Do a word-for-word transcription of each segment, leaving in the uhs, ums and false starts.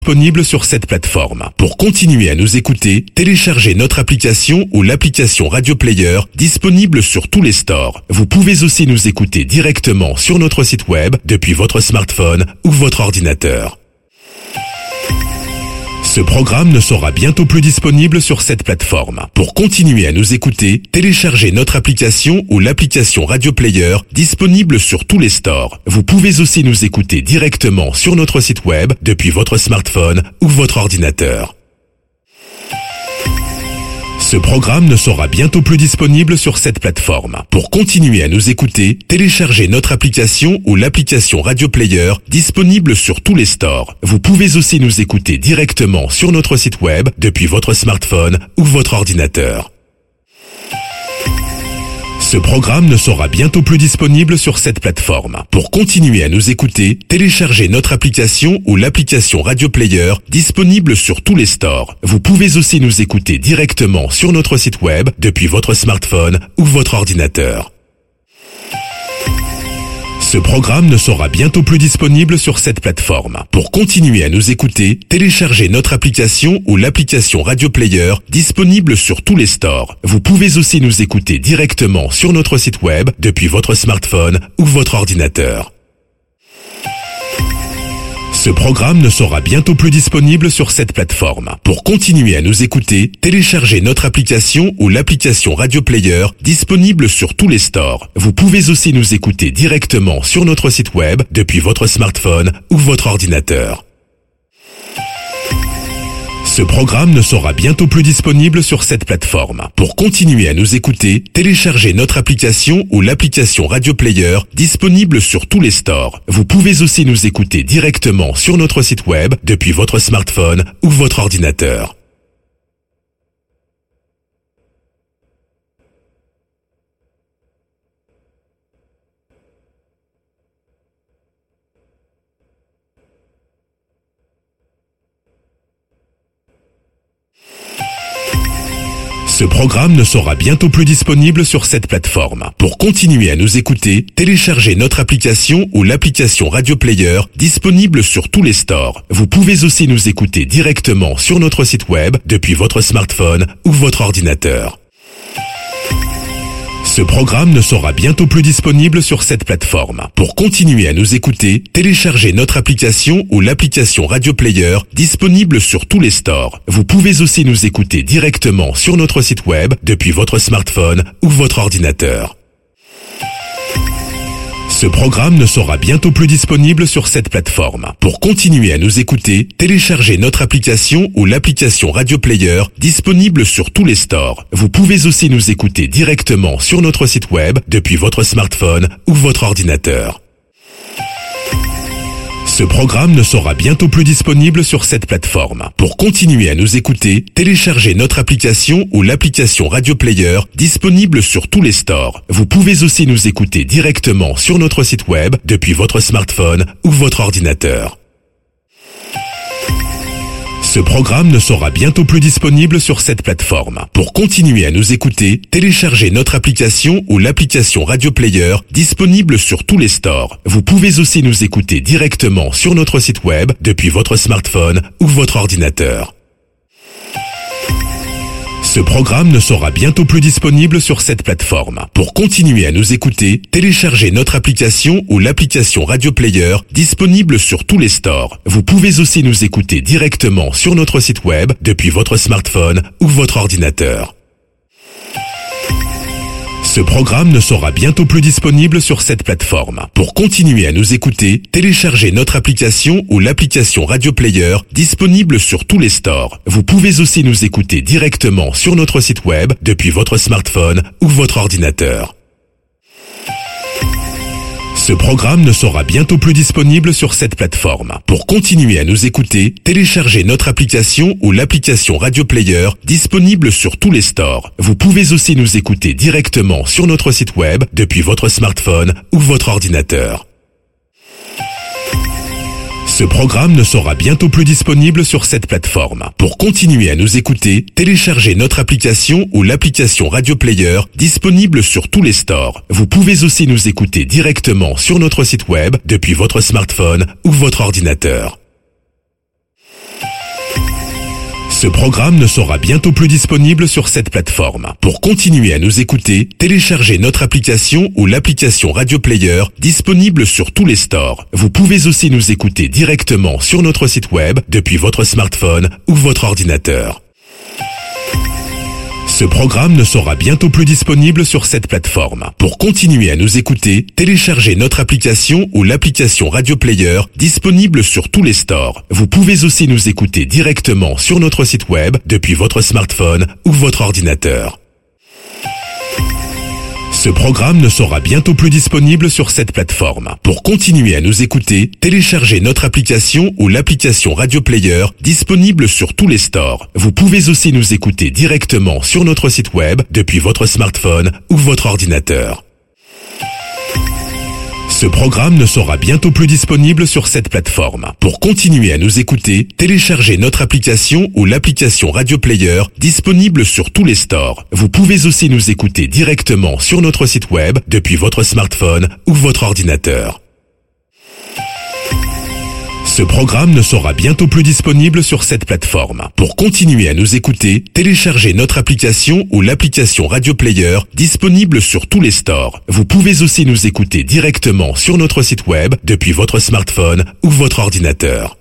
Disponible sur cette plateforme. Pour continuer à nous écouter, téléchargez notre application ou l'application Radio Player disponible sur tous les stores. Vous pouvez aussi nous écouter directement sur notre site web depuis votre smartphone ou votre ordinateur. Ce programme ne sera bientôt plus disponible sur cette plateforme. Pour continuer à nous écouter, téléchargez notre application ou l'application Radio Player disponible sur tous les stores. Vous pouvez aussi nous écouter directement sur notre site web depuis votre smartphone ou votre ordinateur. Ce programme ne sera bientôt plus disponible sur cette plateforme. Pour continuer à nous écouter, téléchargez notre application ou l'application Radio Player disponible sur tous les stores. Vous pouvez aussi nous écouter directement sur notre site web depuis votre smartphone ou votre ordinateur. Ce programme ne sera bientôt plus disponible sur cette plateforme. Pour continuer à nous écouter, téléchargez notre application ou l'application Radio Player disponible sur tous les stores. Vous pouvez aussi nous écouter directement sur notre site web depuis votre smartphone ou votre ordinateur. Ce programme ne sera bientôt plus disponible sur cette plateforme. Pour continuer à nous écouter, téléchargez notre application ou l'application Radio Player disponible sur tous les stores. Vous pouvez aussi nous écouter directement sur notre site web depuis votre smartphone ou votre ordinateur. Ce programme ne sera bientôt plus disponible sur cette plateforme. Pour continuer à nous écouter, téléchargez notre application ou l'application Radio Player disponible sur tous les stores. Vous pouvez aussi nous écouter directement sur notre site web depuis votre smartphone ou votre ordinateur. Ce programme ne sera bientôt plus disponible sur cette plateforme. Pour continuer à nous écouter, téléchargez notre application ou l'application Radio Player disponible sur tous les stores. Vous pouvez aussi nous écouter directement sur notre site web depuis votre smartphone ou votre ordinateur. Ce programme ne sera bientôt plus disponible sur cette plateforme. Pour continuer à nous écouter, téléchargez notre application ou l'application Radio Player disponible sur tous les stores. Vous pouvez aussi nous écouter directement sur notre site web depuis votre smartphone ou votre ordinateur. Ce programme ne sera bientôt plus disponible sur cette plateforme. Pour continuer à nous écouter, téléchargez notre application ou l'application Radio Player disponible sur tous les stores. Vous pouvez aussi nous écouter directement sur notre site web depuis votre smartphone ou votre ordinateur. Ce programme ne sera bientôt plus disponible sur cette plateforme. Pour continuer à nous écouter, téléchargez notre application ou l'application Radio Player disponible sur tous les stores. Vous pouvez aussi nous écouter directement sur notre site web depuis votre smartphone ou votre ordinateur. Ce programme ne sera bientôt plus disponible sur cette plateforme. Pour continuer à nous écouter, téléchargez notre application ou l'application Radio Player disponible sur tous les stores. Vous pouvez aussi nous écouter directement sur notre site web depuis votre smartphone ou votre ordinateur. Ce programme ne sera bientôt plus disponible sur cette plateforme. Pour continuer à nous écouter, téléchargez notre application ou l'application Radio Player disponible sur tous les stores. Vous pouvez aussi nous écouter directement sur notre site web depuis votre smartphone ou votre ordinateur. Ce programme ne sera bientôt plus disponible sur cette plateforme. Pour continuer à nous écouter, téléchargez notre application ou l'application Radio Player disponible sur tous les stores. Vous pouvez aussi nous écouter directement sur notre site web depuis votre smartphone ou votre ordinateur. Ce programme ne sera bientôt plus disponible sur cette plateforme. Pour continuer à nous écouter, téléchargez notre application ou l'application Radio Player disponible sur tous les stores. Vous pouvez aussi nous écouter directement sur notre site web depuis votre smartphone ou votre ordinateur. Ce programme ne sera bientôt plus disponible sur cette plateforme. Pour continuer à nous écouter, téléchargez notre application ou l'application Radio Player disponible sur tous les stores. Vous pouvez aussi nous écouter directement sur notre site web depuis votre smartphone ou votre ordinateur. Ce programme ne sera bientôt plus disponible sur cette plateforme. Pour continuer à nous écouter, téléchargez notre application ou l'application Radio Player disponible sur tous les stores. Vous pouvez aussi nous écouter directement sur notre site web depuis votre smartphone ou votre ordinateur. Ce programme ne sera bientôt plus disponible sur cette plateforme. Pour continuer à nous écouter, téléchargez notre application ou l'application Radio Player disponible sur tous les stores. Vous pouvez aussi nous écouter directement sur notre site web depuis votre smartphone ou votre ordinateur. Ce programme ne sera bientôt plus disponible sur cette plateforme. Pour continuer à nous écouter, téléchargez notre application ou l'application Radio Player disponible sur tous les stores. Vous pouvez aussi nous écouter directement sur notre site web depuis votre smartphone ou votre ordinateur. Ce programme ne sera bientôt plus disponible sur cette plateforme. Pour continuer à nous écouter, téléchargez notre application ou l'application Radio Player disponible sur tous les stores. Vous pouvez aussi nous écouter directement sur notre site web depuis votre smartphone ou votre ordinateur. Ce programme ne sera bientôt plus disponible sur cette plateforme. Pour continuer à nous écouter, téléchargez notre application ou l'application Radio Player disponible sur tous les stores. Vous pouvez aussi nous écouter directement sur notre site web depuis votre smartphone ou votre ordinateur. Ce programme ne sera bientôt plus disponible sur cette plateforme. Pour continuer à nous écouter, téléchargez notre application ou l'application Radio Player disponible sur tous les stores. Vous pouvez aussi nous écouter directement sur notre site web depuis votre smartphone ou votre ordinateur.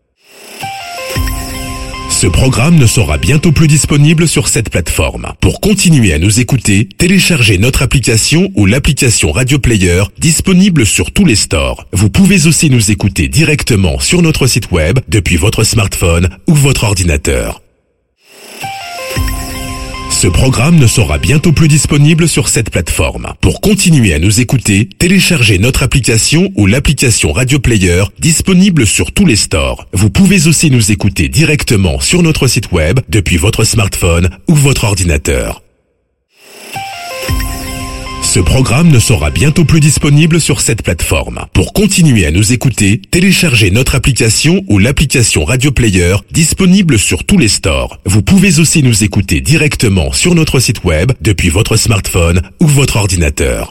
Ce programme ne sera bientôt plus disponible sur cette plateforme. Pour continuer à nous écouter, téléchargez notre application ou l'application Radio Player disponible sur tous les stores. Vous pouvez aussi nous écouter directement sur notre site web depuis votre smartphone ou votre ordinateur. Ce programme ne sera bientôt plus disponible sur cette plateforme. Pour continuer à nous écouter, téléchargez notre application ou l'application Radio Player disponible sur tous les stores. Vous pouvez aussi nous écouter directement sur notre site web depuis votre smartphone ou votre ordinateur. Ce programme ne sera bientôt plus disponible sur cette plateforme. Pour continuer à nous écouter, téléchargez notre application ou l'application Radio Player disponible sur tous les stores. Vous pouvez aussi nous écouter directement sur notre site web depuis votre smartphone ou votre ordinateur.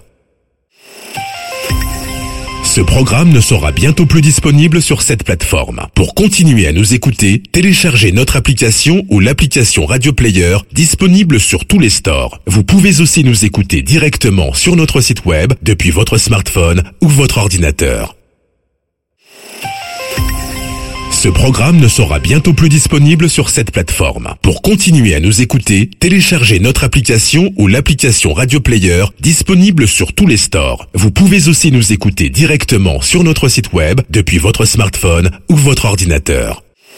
Ce programme ne sera bientôt plus disponible sur cette plateforme. Pour continuer à nous écouter, téléchargez notre application ou l'application Radio Player disponible sur tous les stores. Vous pouvez aussi nous écouter directement sur notre site web depuis votre smartphone ou votre ordinateur. Ce programme ne sera bientôt plus disponible sur cette plateforme. Pour continuer à nous écouter, téléchargez notre application ou l'application Radio Player disponible sur tous les stores. Vous pouvez aussi nous écouter directement sur notre site web depuis votre smartphone ou votre ordinateur.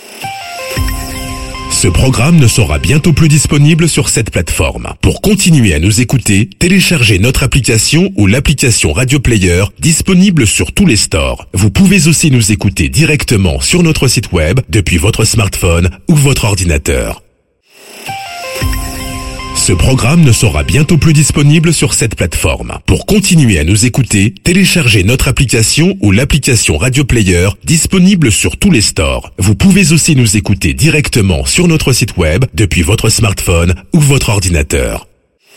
Ce programme ne sera bientôt plus disponible sur cette plateforme. Pour continuer à nous écouter, téléchargez notre application ou l'application Radio Player disponible sur tous les stores. Vous pouvez aussi nous écouter directement sur notre site web depuis votre smartphone ou votre ordinateur. Ce programme ne sera bientôt plus disponible sur cette plateforme. Pour continuer à nous écouter, téléchargez notre application ou l'application Radio Player disponible sur tous les stores. Vous pouvez aussi nous écouter directement sur notre site web depuis votre smartphone ou votre ordinateur.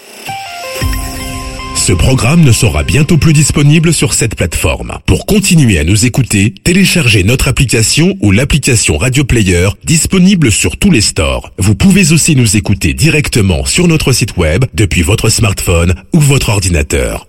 Ce programme ne sera bientôt plus disponible sur cette plateforme. Pour continuer à nous écouter, téléchargez notre application ou l'application Radio Player disponible sur tous les stores. Vous pouvez aussi nous écouter directement sur notre site web depuis votre smartphone ou votre ordinateur.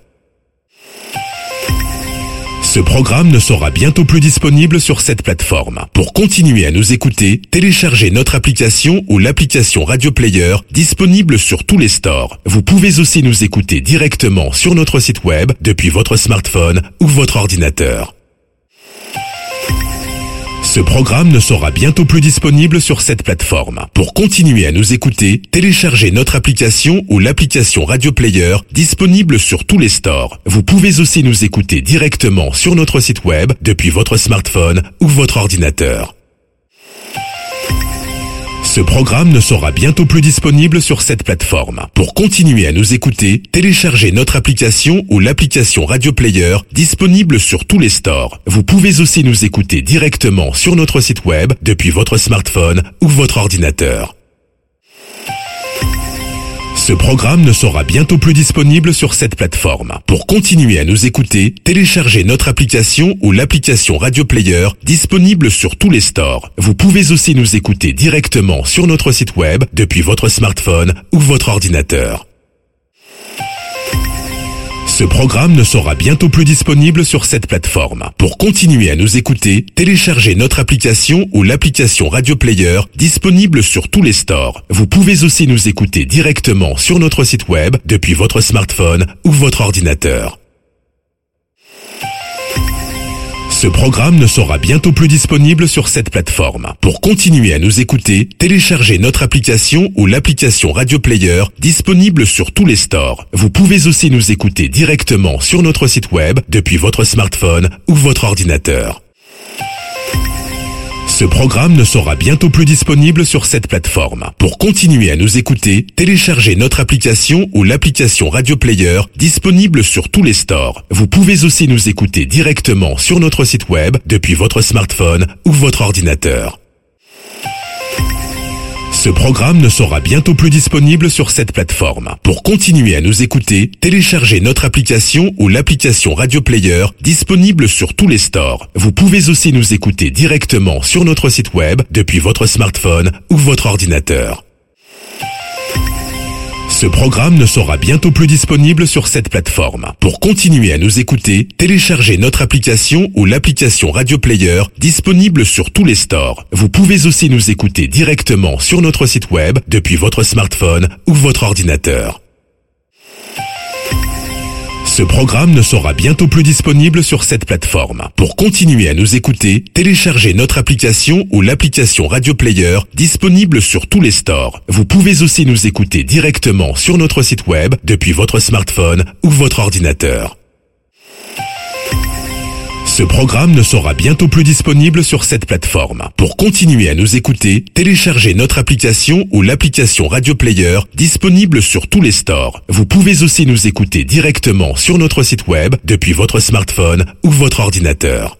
Ce programme ne sera bientôt plus disponible sur cette plateforme. Pour continuer à nous écouter, téléchargez notre application ou l'application Radio Player disponible sur tous les stores. Vous pouvez aussi nous écouter directement sur notre site web depuis votre smartphone ou votre ordinateur. Ce programme ne sera bientôt plus disponible sur cette plateforme. Pour continuer à nous écouter, téléchargez notre application ou l'application Radio Player disponible sur tous les stores. Vous pouvez aussi nous écouter directement sur notre site web depuis votre smartphone ou votre ordinateur. Ce programme ne sera bientôt plus disponible sur cette plateforme. Pour continuer à nous écouter, téléchargez notre application ou l'application Radio Player disponible sur tous les stores. Vous pouvez aussi nous écouter directement sur notre site web depuis votre smartphone ou votre ordinateur. Ce Ce programme ne sera bientôt plus disponible sur cette plateforme. Pour continuer à nous écouter, téléchargez notre application ou l'application Radio Player disponible sur tous les stores. Vous pouvez aussi nous écouter directement sur notre site web depuis votre smartphone ou votre ordinateur. Ce programme ne sera bientôt plus disponible sur cette plateforme. Pour continuer à nous écouter, téléchargez notre application ou l'application Radio Player disponible sur tous les stores. Vous pouvez aussi nous écouter directement sur notre site web depuis votre smartphone ou votre ordinateur. Ce programme ne sera bientôt plus disponible sur cette plateforme. Pour continuer à nous écouter, téléchargez notre application ou l'application Radio Player disponible sur tous les stores. Vous pouvez aussi nous écouter directement sur notre site web depuis votre smartphone ou votre ordinateur. Ce programme ne sera bientôt plus disponible sur cette plateforme. Pour continuer à nous écouter, téléchargez notre application ou l'application Radio Player disponible sur tous les stores. Vous pouvez aussi nous écouter directement sur notre site web depuis votre smartphone ou votre ordinateur. Ce programme ne sera bientôt plus disponible sur cette plateforme. Pour continuer à nous écouter, téléchargez notre application ou l'application Radio Player disponible sur tous les stores. Vous pouvez aussi nous écouter directement sur notre site web depuis votre smartphone ou votre ordinateur. Ce programme ne sera bientôt plus disponible sur cette plateforme. Pour continuer à nous écouter, téléchargez notre application ou l'application Radio Player disponible sur tous les stores. Vous pouvez aussi nous écouter directement sur notre site web depuis votre smartphone ou votre ordinateur. Ce programme ne sera bientôt plus disponible sur cette plateforme. Pour continuer à nous écouter, téléchargez notre application ou l'application Radio Player disponible sur tous les stores. Vous pouvez aussi nous écouter directement sur notre site web depuis votre smartphone ou votre ordinateur. Ce programme ne sera bientôt plus disponible sur cette plateforme. Pour continuer à nous écouter, téléchargez notre application ou l'application Radio Player disponible sur tous les stores. Vous pouvez aussi nous écouter directement sur notre site web depuis votre smartphone ou votre ordinateur.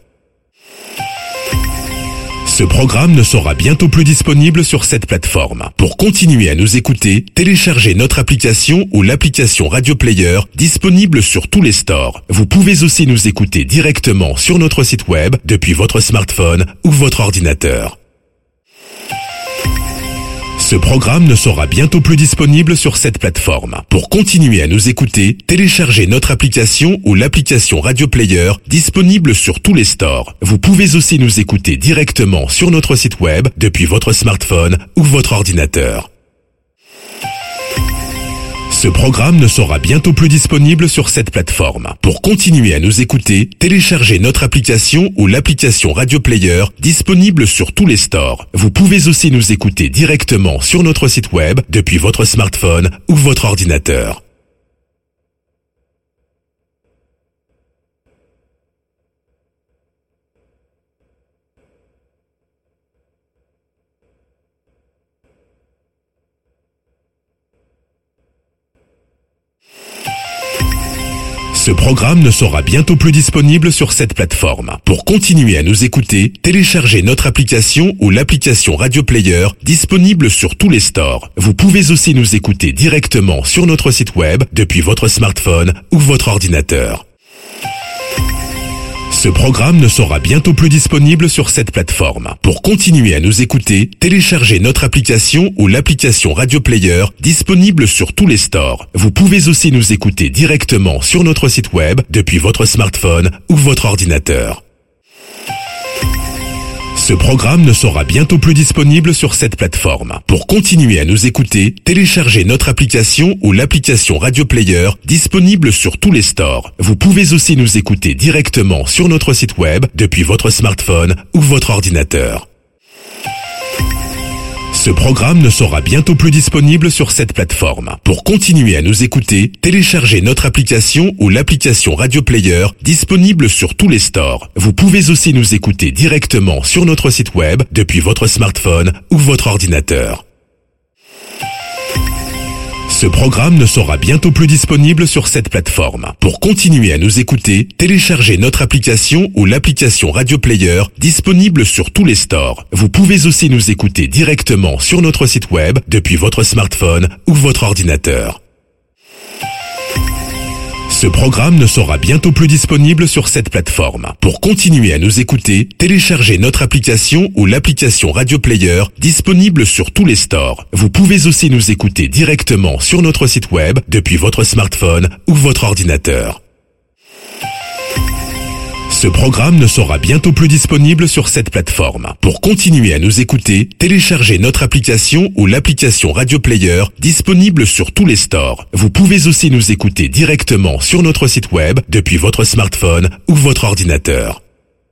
Ce programme ne sera bientôt plus disponible sur cette plateforme. Pour continuer à nous écouter, téléchargez notre application ou l'application Radio Player disponible sur tous les stores. Vous pouvez aussi nous écouter directement sur notre site web depuis votre smartphone ou votre ordinateur. Ce programme ne sera bientôt plus disponible sur cette plateforme. Pour continuer à nous écouter, téléchargez notre application ou l'application Radio Player disponible sur tous les stores. Vous pouvez aussi nous écouter directement sur notre site web depuis votre smartphone ou votre ordinateur. Ce programme ne sera bientôt plus disponible sur cette plateforme. Pour continuer à nous écouter, téléchargez notre application ou l'application Radio Player disponible sur tous les stores. Vous pouvez aussi nous écouter directement sur notre site web depuis votre smartphone ou votre ordinateur. Ce programme ne sera bientôt plus disponible sur cette plateforme. Pour continuer à nous écouter, téléchargez notre application ou l'application Radio Player disponible sur tous les stores. Vous pouvez aussi nous écouter directement sur notre site web depuis votre smartphone ou votre ordinateur. Ce programme ne sera bientôt plus disponible sur cette plateforme. Pour continuer à nous écouter, téléchargez notre application ou l'application Radio Player disponible sur tous les stores. Vous pouvez aussi nous écouter directement sur notre site web depuis votre smartphone ou votre ordinateur. Ce programme ne sera bientôt plus disponible sur cette plateforme. Pour continuer à nous écouter, téléchargez notre application ou l'application Radio Player disponible sur tous les stores. Vous pouvez aussi nous écouter directement sur notre site web depuis votre smartphone ou votre ordinateur. Ce programme ne sera bientôt plus disponible sur cette plateforme. Pour continuer à nous écouter, téléchargez notre application ou l'application Radio Player disponible sur tous les stores. Vous pouvez aussi nous écouter directement sur notre site web depuis votre smartphone ou votre ordinateur. Ce programme ne sera bientôt plus disponible sur cette plateforme. Pour continuer à nous écouter, téléchargez notre application ou l'application Radio Player disponible sur tous les stores. Vous pouvez aussi nous écouter directement sur notre site web depuis votre smartphone ou votre ordinateur. Ce programme ne sera bientôt plus disponible sur cette plateforme. Pour continuer à nous écouter, téléchargez notre application ou l'application Radio Player disponible sur tous les stores. Vous pouvez aussi nous écouter directement sur notre site web depuis votre smartphone ou votre ordinateur. Ce programme ne sera bientôt plus disponible sur cette plateforme. Pour continuer à nous écouter, téléchargez notre application ou l'application Radio Player disponible sur tous les stores. Vous pouvez aussi nous écouter directement sur notre site web depuis votre smartphone ou votre ordinateur.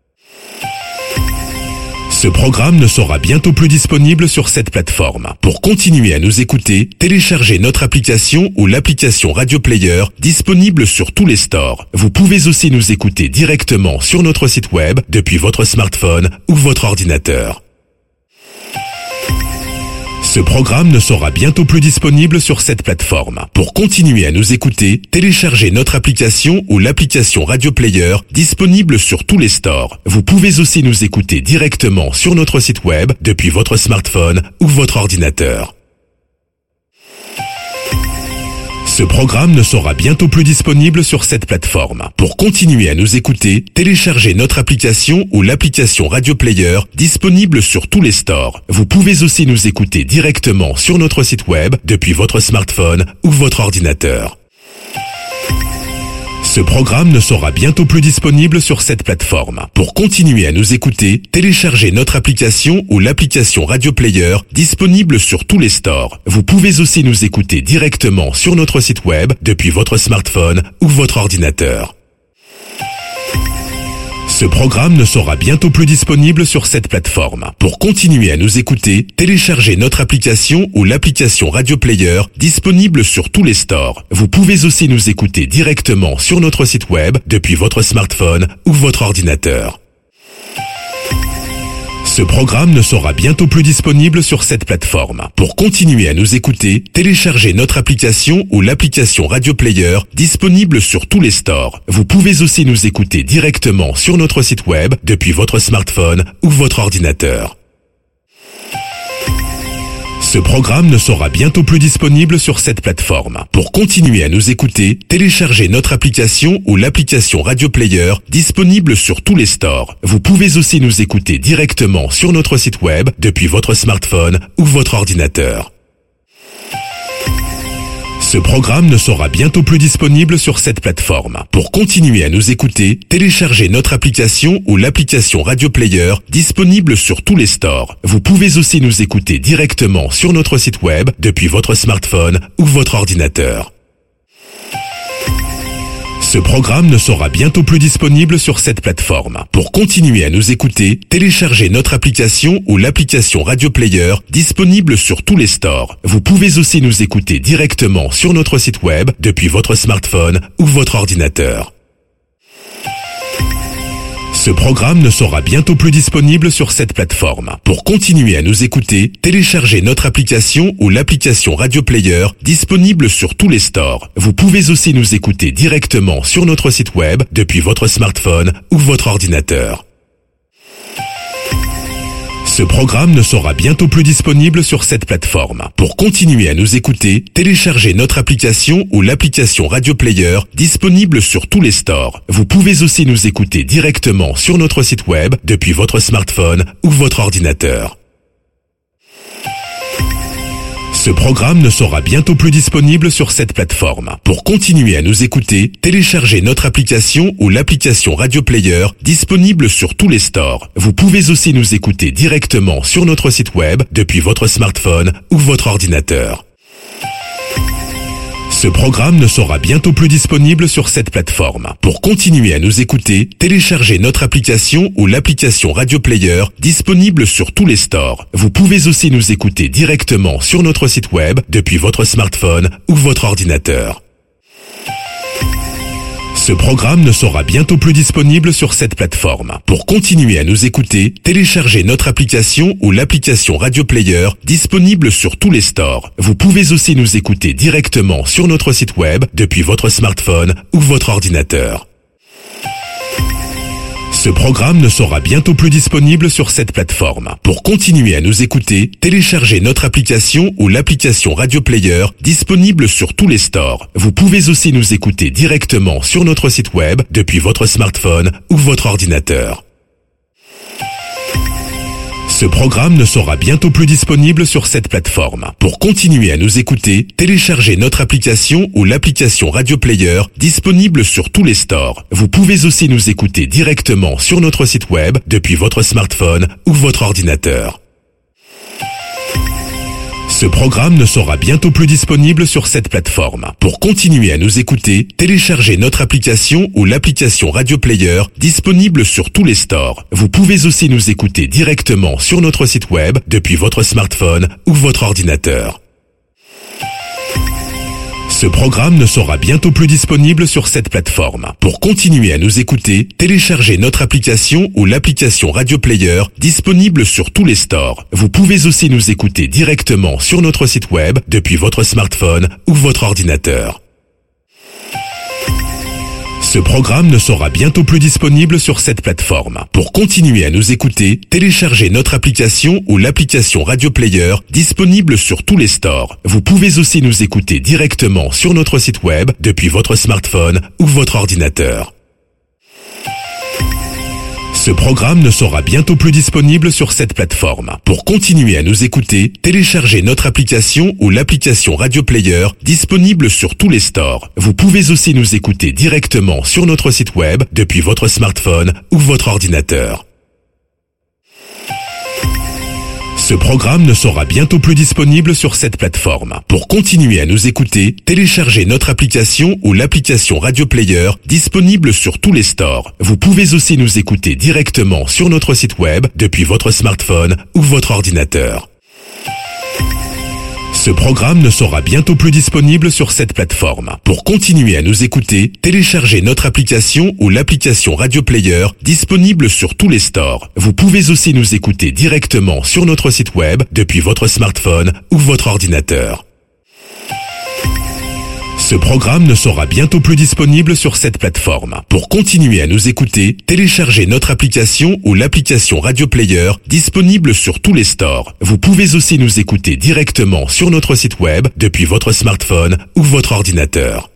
Ce programme ne sera bientôt plus disponible sur cette plateforme. Pour continuer à nous écouter, téléchargez notre application ou l'application Radio Player disponible sur tous les stores. Vous pouvez aussi nous écouter directement sur notre site web depuis votre smartphone ou votre ordinateur. Ce programme ne sera bientôt plus disponible sur cette plateforme. Pour continuer à nous écouter, téléchargez notre application ou l'application Radio Player disponible sur tous les stores. Vous pouvez aussi nous écouter directement sur notre site web depuis votre smartphone ou votre ordinateur. Ce programme ne sera bientôt plus disponible sur cette plateforme. Pour continuer à nous écouter, téléchargez notre application ou l'application Radio Player disponible sur tous les stores. Vous pouvez aussi nous écouter directement sur notre site web depuis votre smartphone ou votre ordinateur. Ce programme ne sera bientôt plus disponible sur cette plateforme. Pour continuer à nous écouter, téléchargez notre application ou l'application Radio Player disponible sur tous les stores. Vous pouvez aussi nous écouter directement sur notre site web depuis votre smartphone ou votre ordinateur. Ce programme ne sera bientôt plus disponible sur cette plateforme. Pour continuer à nous écouter, téléchargez notre application ou l'application Radio Player disponible sur tous les stores. Vous pouvez aussi nous écouter directement sur notre site web depuis votre smartphone ou votre ordinateur. Ce programme ne sera bientôt plus disponible sur cette plateforme. Pour continuer à nous écouter, téléchargez notre application ou l'application Radio Player disponible sur tous les stores. Vous pouvez aussi nous écouter directement sur notre site web depuis votre smartphone ou votre ordinateur. Ce programme ne sera bientôt plus disponible sur cette plateforme. Pour continuer à nous écouter, téléchargez notre application ou l'application Radio Player disponible sur tous les stores. Vous pouvez aussi nous écouter directement sur notre site web depuis votre smartphone ou votre ordinateur. Ce programme ne sera bientôt plus disponible sur cette plateforme. Pour continuer à nous écouter, téléchargez notre application ou l'application Radio Player disponible sur tous les stores. Vous pouvez aussi nous écouter directement sur notre site web depuis votre smartphone ou votre ordinateur. Ce programme ne sera bientôt plus disponible sur cette plateforme. Pour continuer à nous écouter, téléchargez notre application ou l'application Radio Player disponible sur tous les stores. Vous pouvez aussi nous écouter directement sur notre site web depuis votre smartphone ou votre ordinateur. Ce programme ne sera bientôt plus disponible sur cette plateforme. Pour continuer à nous écouter, téléchargez notre application ou l'application Radio Player disponible sur tous les stores. Vous pouvez aussi nous écouter directement sur notre site web depuis votre smartphone ou votre ordinateur. Ce programme ne sera bientôt plus disponible sur cette plateforme. Pour continuer à nous écouter, téléchargez notre application ou l'application Radio Player disponible sur tous les stores. Vous pouvez aussi nous écouter directement sur notre site web depuis votre smartphone ou votre ordinateur. Ce programme ne sera bientôt plus disponible sur cette plateforme. Pour continuer à nous écouter, téléchargez notre application ou l'application Radio Player disponible sur tous les stores. Vous pouvez aussi nous écouter directement sur notre site web depuis votre smartphone ou votre ordinateur. Ce programme ne sera bientôt plus disponible sur cette plateforme. Pour continuer à nous écouter, téléchargez notre application ou l'application Radio Player disponible sur tous les stores. Vous pouvez aussi nous écouter directement sur notre site web depuis votre smartphone ou votre ordinateur. Ce programme ne sera bientôt plus disponible sur cette plateforme. Pour continuer à nous écouter, téléchargez notre application ou l'application Radio Player disponible sur tous les stores. Vous pouvez aussi nous écouter directement sur notre site web depuis votre smartphone ou votre ordinateur. Ce programme ne sera bientôt plus disponible sur cette plateforme. Pour continuer à nous écouter, téléchargez notre application ou l'application Radio Player disponible sur tous les stores. Vous pouvez aussi nous écouter directement sur notre site web depuis votre smartphone ou votre ordinateur. Ce programme ne sera bientôt plus disponible sur cette plateforme. Pour continuer à nous écouter, téléchargez notre application ou l'application Radio Player disponible sur tous les stores. Vous pouvez aussi nous écouter directement sur notre site web depuis votre smartphone ou votre ordinateur. Ce programme ne sera bientôt plus disponible sur cette plateforme. Pour continuer à nous écouter, téléchargez notre application ou l'application Radio Player disponible sur tous les stores. Vous pouvez aussi nous écouter directement sur notre site web depuis votre smartphone ou votre ordinateur. Ce programme ne sera bientôt plus disponible sur cette plateforme. Pour continuer à nous écouter, téléchargez notre application ou l'application Radio Player disponible sur tous les stores. Vous pouvez aussi nous écouter directement sur notre site web depuis votre smartphone ou votre ordinateur. Ce programme ne sera bientôt plus disponible sur cette plateforme. Pour continuer à nous écouter, téléchargez notre application ou l'application Radio Player disponible sur tous les stores. Vous pouvez aussi nous écouter directement sur notre site web depuis votre smartphone ou votre ordinateur. Ce programme ne sera bientôt plus disponible sur cette plateforme. Pour continuer à nous écouter, téléchargez notre application ou l'application Radio Player disponible sur tous les stores. Vous pouvez aussi nous écouter directement sur notre site web depuis votre smartphone ou votre ordinateur. Ce programme ne sera bientôt plus disponible sur cette plateforme. Pour continuer à nous écouter, téléchargez notre application ou l'application Radio Player disponible sur tous les stores. Vous pouvez aussi nous écouter directement sur notre site web depuis votre smartphone ou votre ordinateur. Ce programme ne sera bientôt plus disponible sur cette plateforme. Pour continuer à nous écouter, téléchargez notre application ou l'application Radio Player disponible sur tous les stores. Vous pouvez aussi nous écouter directement sur notre site web depuis votre smartphone ou votre ordinateur. Ce programme ne sera bientôt plus disponible sur cette plateforme. Pour continuer à nous écouter, téléchargez notre application ou l'application Radio Player disponible sur tous les stores. Vous pouvez aussi nous écouter directement sur notre site web depuis votre smartphone ou votre ordinateur.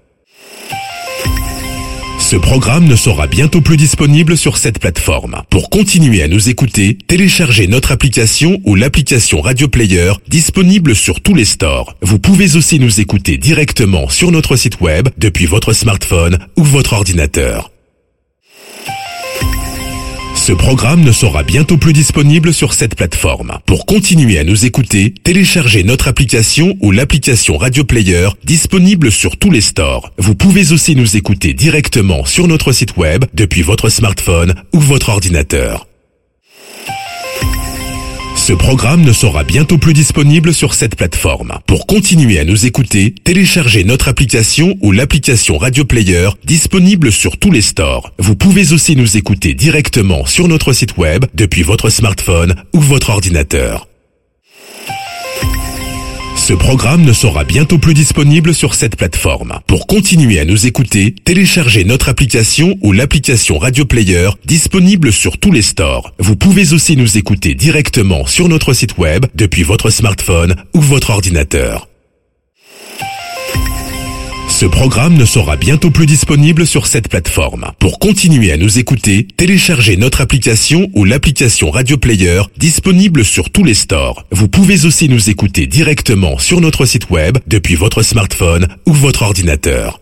Ce programme ne sera bientôt plus disponible sur cette plateforme. Pour continuer à nous écouter, téléchargez notre application ou l'application Radio Player disponible sur tous les stores. Vous pouvez aussi nous écouter directement sur notre site web depuis votre smartphone ou votre ordinateur. Ce programme ne sera bientôt plus disponible sur cette plateforme. Pour continuer à nous écouter, téléchargez notre application ou l'application Radio Player disponible sur tous les stores. Vous pouvez aussi nous écouter directement sur notre site web depuis votre smartphone ou votre ordinateur. Ce programme ne sera bientôt plus disponible sur cette plateforme. Pour continuer à nous écouter, téléchargez notre application ou l'application Radio Player disponible sur tous les stores. Vous pouvez aussi nous écouter directement sur notre site web depuis votre smartphone ou votre ordinateur. Ce programme ne sera bientôt plus disponible sur cette plateforme. Pour continuer à nous écouter, téléchargez notre application ou l'application Radio Player disponible sur tous les stores. Vous pouvez aussi nous écouter directement sur notre site web depuis votre smartphone ou votre ordinateur. Ce programme ne sera bientôt plus disponible sur cette plateforme. Pour continuer à nous écouter, téléchargez notre application ou l'application Radio Player disponible sur tous les stores. Vous pouvez aussi nous écouter directement sur notre site web depuis votre smartphone ou votre ordinateur.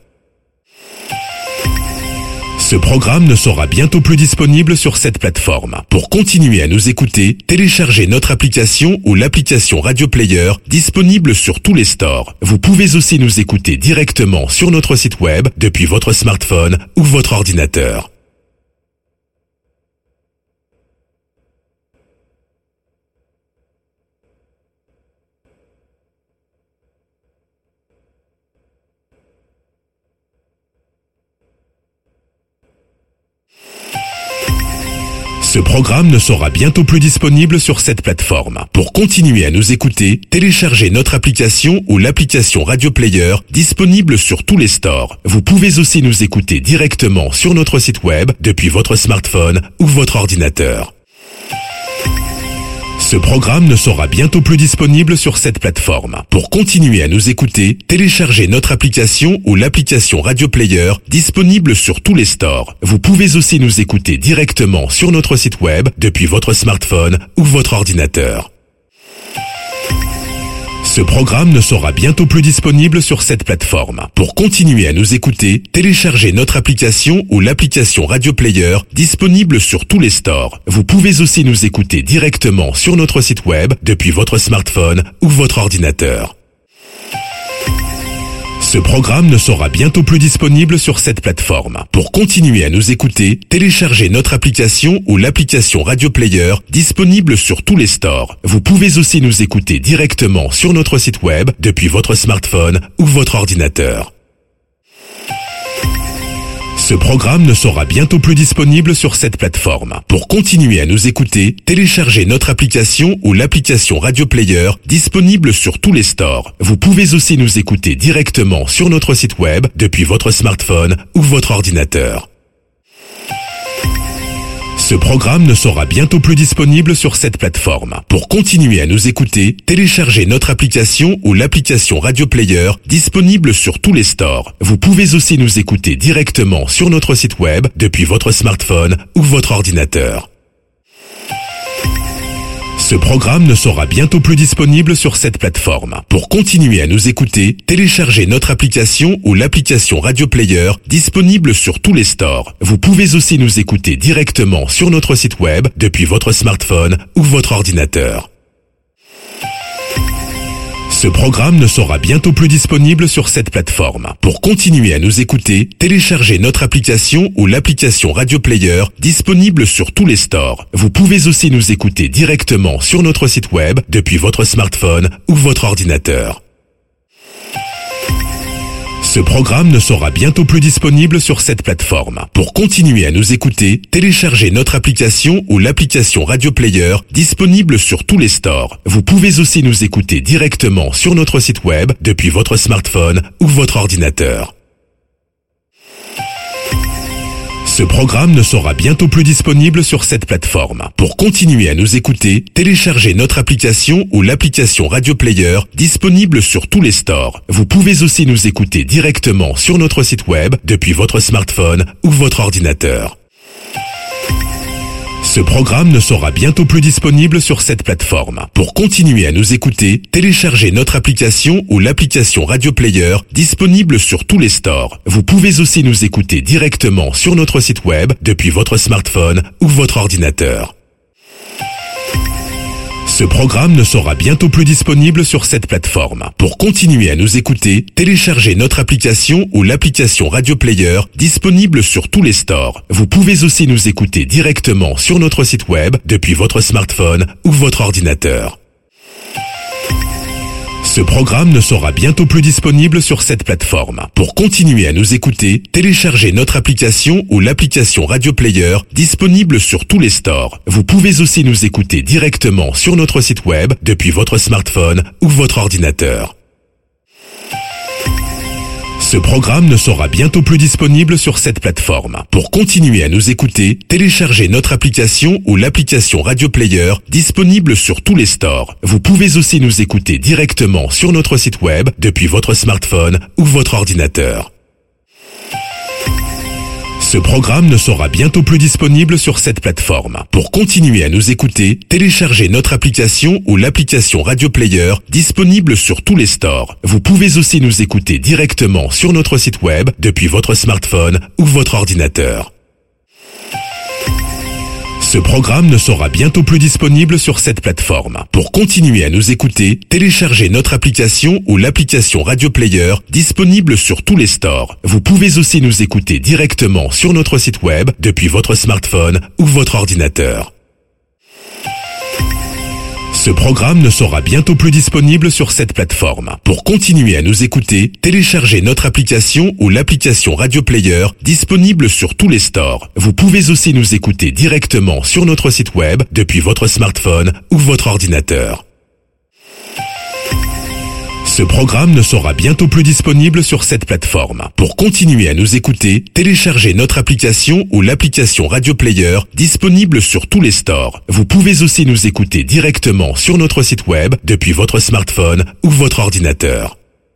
Ce programme ne sera bientôt plus disponible sur cette plateforme. Pour continuer à nous écouter, téléchargez notre application ou l'application Radio Player disponible sur tous les stores. Vous pouvez aussi nous écouter directement sur notre site web depuis votre smartphone ou votre ordinateur. Ce programme ne sera bientôt plus disponible sur cette plateforme. Pour continuer à nous écouter, téléchargez notre application ou l'application Radio Player disponible sur tous les stores. Vous pouvez aussi nous écouter directement sur notre site web depuis votre smartphone ou votre ordinateur. Ce programme ne sera bientôt plus disponible sur cette plateforme. Pour continuer à nous écouter, téléchargez notre application ou l'application Radio Player disponible sur tous les stores. Vous pouvez aussi nous écouter directement sur notre site web depuis votre smartphone ou votre ordinateur. Ce programme ne sera bientôt plus disponible sur cette plateforme. Pour continuer à nous écouter, téléchargez notre application ou l'application Radio Player disponible sur tous les stores. Vous pouvez aussi nous écouter directement sur notre site web depuis votre smartphone ou votre ordinateur. Ce programme ne sera bientôt plus disponible sur cette plateforme. Pour continuer à nous écouter, téléchargez notre application ou l'application Radio Player disponible sur tous les stores. Vous pouvez aussi nous écouter directement sur notre site web depuis votre smartphone ou votre ordinateur. Ce programme ne sera bientôt plus disponible sur cette plateforme. Pour continuer à nous écouter, téléchargez notre application ou l'application Radio Player disponible sur tous les stores. Vous pouvez aussi nous écouter directement sur notre site web depuis votre smartphone ou votre ordinateur. Ce programme ne sera bientôt plus disponible sur cette plateforme. Pour continuer à nous écouter, téléchargez notre application ou l'application Radio Player disponible sur tous les stores. Vous pouvez aussi nous écouter directement sur notre site web depuis votre smartphone ou votre ordinateur. Ce programme ne sera bientôt plus disponible sur cette plateforme. Pour continuer à nous écouter, téléchargez notre application ou l'application Radio Player disponible sur tous les stores. Vous pouvez aussi nous écouter directement sur notre site web depuis votre smartphone ou votre ordinateur. Ce programme ne sera bientôt plus disponible sur cette plateforme. Pour continuer à nous écouter, téléchargez notre application ou l'application Radio Player disponible sur tous les stores. Vous pouvez aussi nous écouter directement sur notre site web depuis votre smartphone ou votre ordinateur. Ce programme ne sera bientôt plus disponible sur cette plateforme. Pour continuer à nous écouter, téléchargez notre application ou l'application Radio Player disponible sur tous les stores. Vous pouvez aussi nous écouter directement sur notre site web depuis votre smartphone ou votre ordinateur. Ce programme ne sera bientôt plus disponible sur cette plateforme. Pour continuer à nous écouter, téléchargez notre application ou l'application Radio Player disponible sur tous les stores. Vous pouvez aussi nous écouter directement sur notre site web depuis votre smartphone ou votre ordinateur. Ce programme ne sera bientôt plus disponible sur cette plateforme. Pour continuer à nous écouter, téléchargez notre application ou l'application Radio Player disponible sur tous les stores. Vous pouvez aussi nous écouter directement sur notre site web depuis votre smartphone ou votre ordinateur. Ce programme ne sera bientôt plus disponible sur cette plateforme. Pour continuer à nous écouter, téléchargez notre application ou l'application Radio Player disponible sur tous les stores. Vous pouvez aussi nous écouter directement sur notre site web depuis votre smartphone ou votre ordinateur. Ce programme ne sera bientôt plus disponible sur cette plateforme. Pour continuer à nous écouter, téléchargez notre application ou l'application Radio Player disponible sur tous les stores. Vous pouvez aussi nous écouter directement sur notre site web depuis votre smartphone ou votre ordinateur. Ce programme ne sera bientôt plus disponible sur cette plateforme. Pour continuer à nous écouter, téléchargez notre application ou l'application Radio Player disponible sur tous les stores. Vous pouvez aussi nous écouter directement sur notre site web depuis votre smartphone ou votre ordinateur. Ce programme ne sera bientôt plus disponible sur cette plateforme. Pour continuer à nous écouter, téléchargez notre application ou l'application Radio Player disponible sur tous les stores. Vous pouvez aussi nous écouter directement sur notre site web depuis votre smartphone ou votre ordinateur. Ce programme ne sera bientôt plus disponible sur cette plateforme. Pour continuer à nous écouter, téléchargez notre application ou l'application Radio Player disponible sur tous les stores. Vous pouvez aussi nous écouter directement sur notre site web depuis votre smartphone ou votre ordinateur. Ce programme ne sera bientôt plus disponible sur cette plateforme. Pour continuer à nous écouter, téléchargez notre application ou l'application Radio Player disponible sur tous les stores. Vous pouvez aussi nous écouter directement sur notre site web depuis votre smartphone ou votre ordinateur. Ce programme ne sera bientôt plus disponible sur cette plateforme. Pour continuer à nous écouter, téléchargez notre application ou l'application Radio Player disponible sur tous les stores. Vous pouvez aussi nous écouter directement sur notre site web depuis votre smartphone ou votre ordinateur.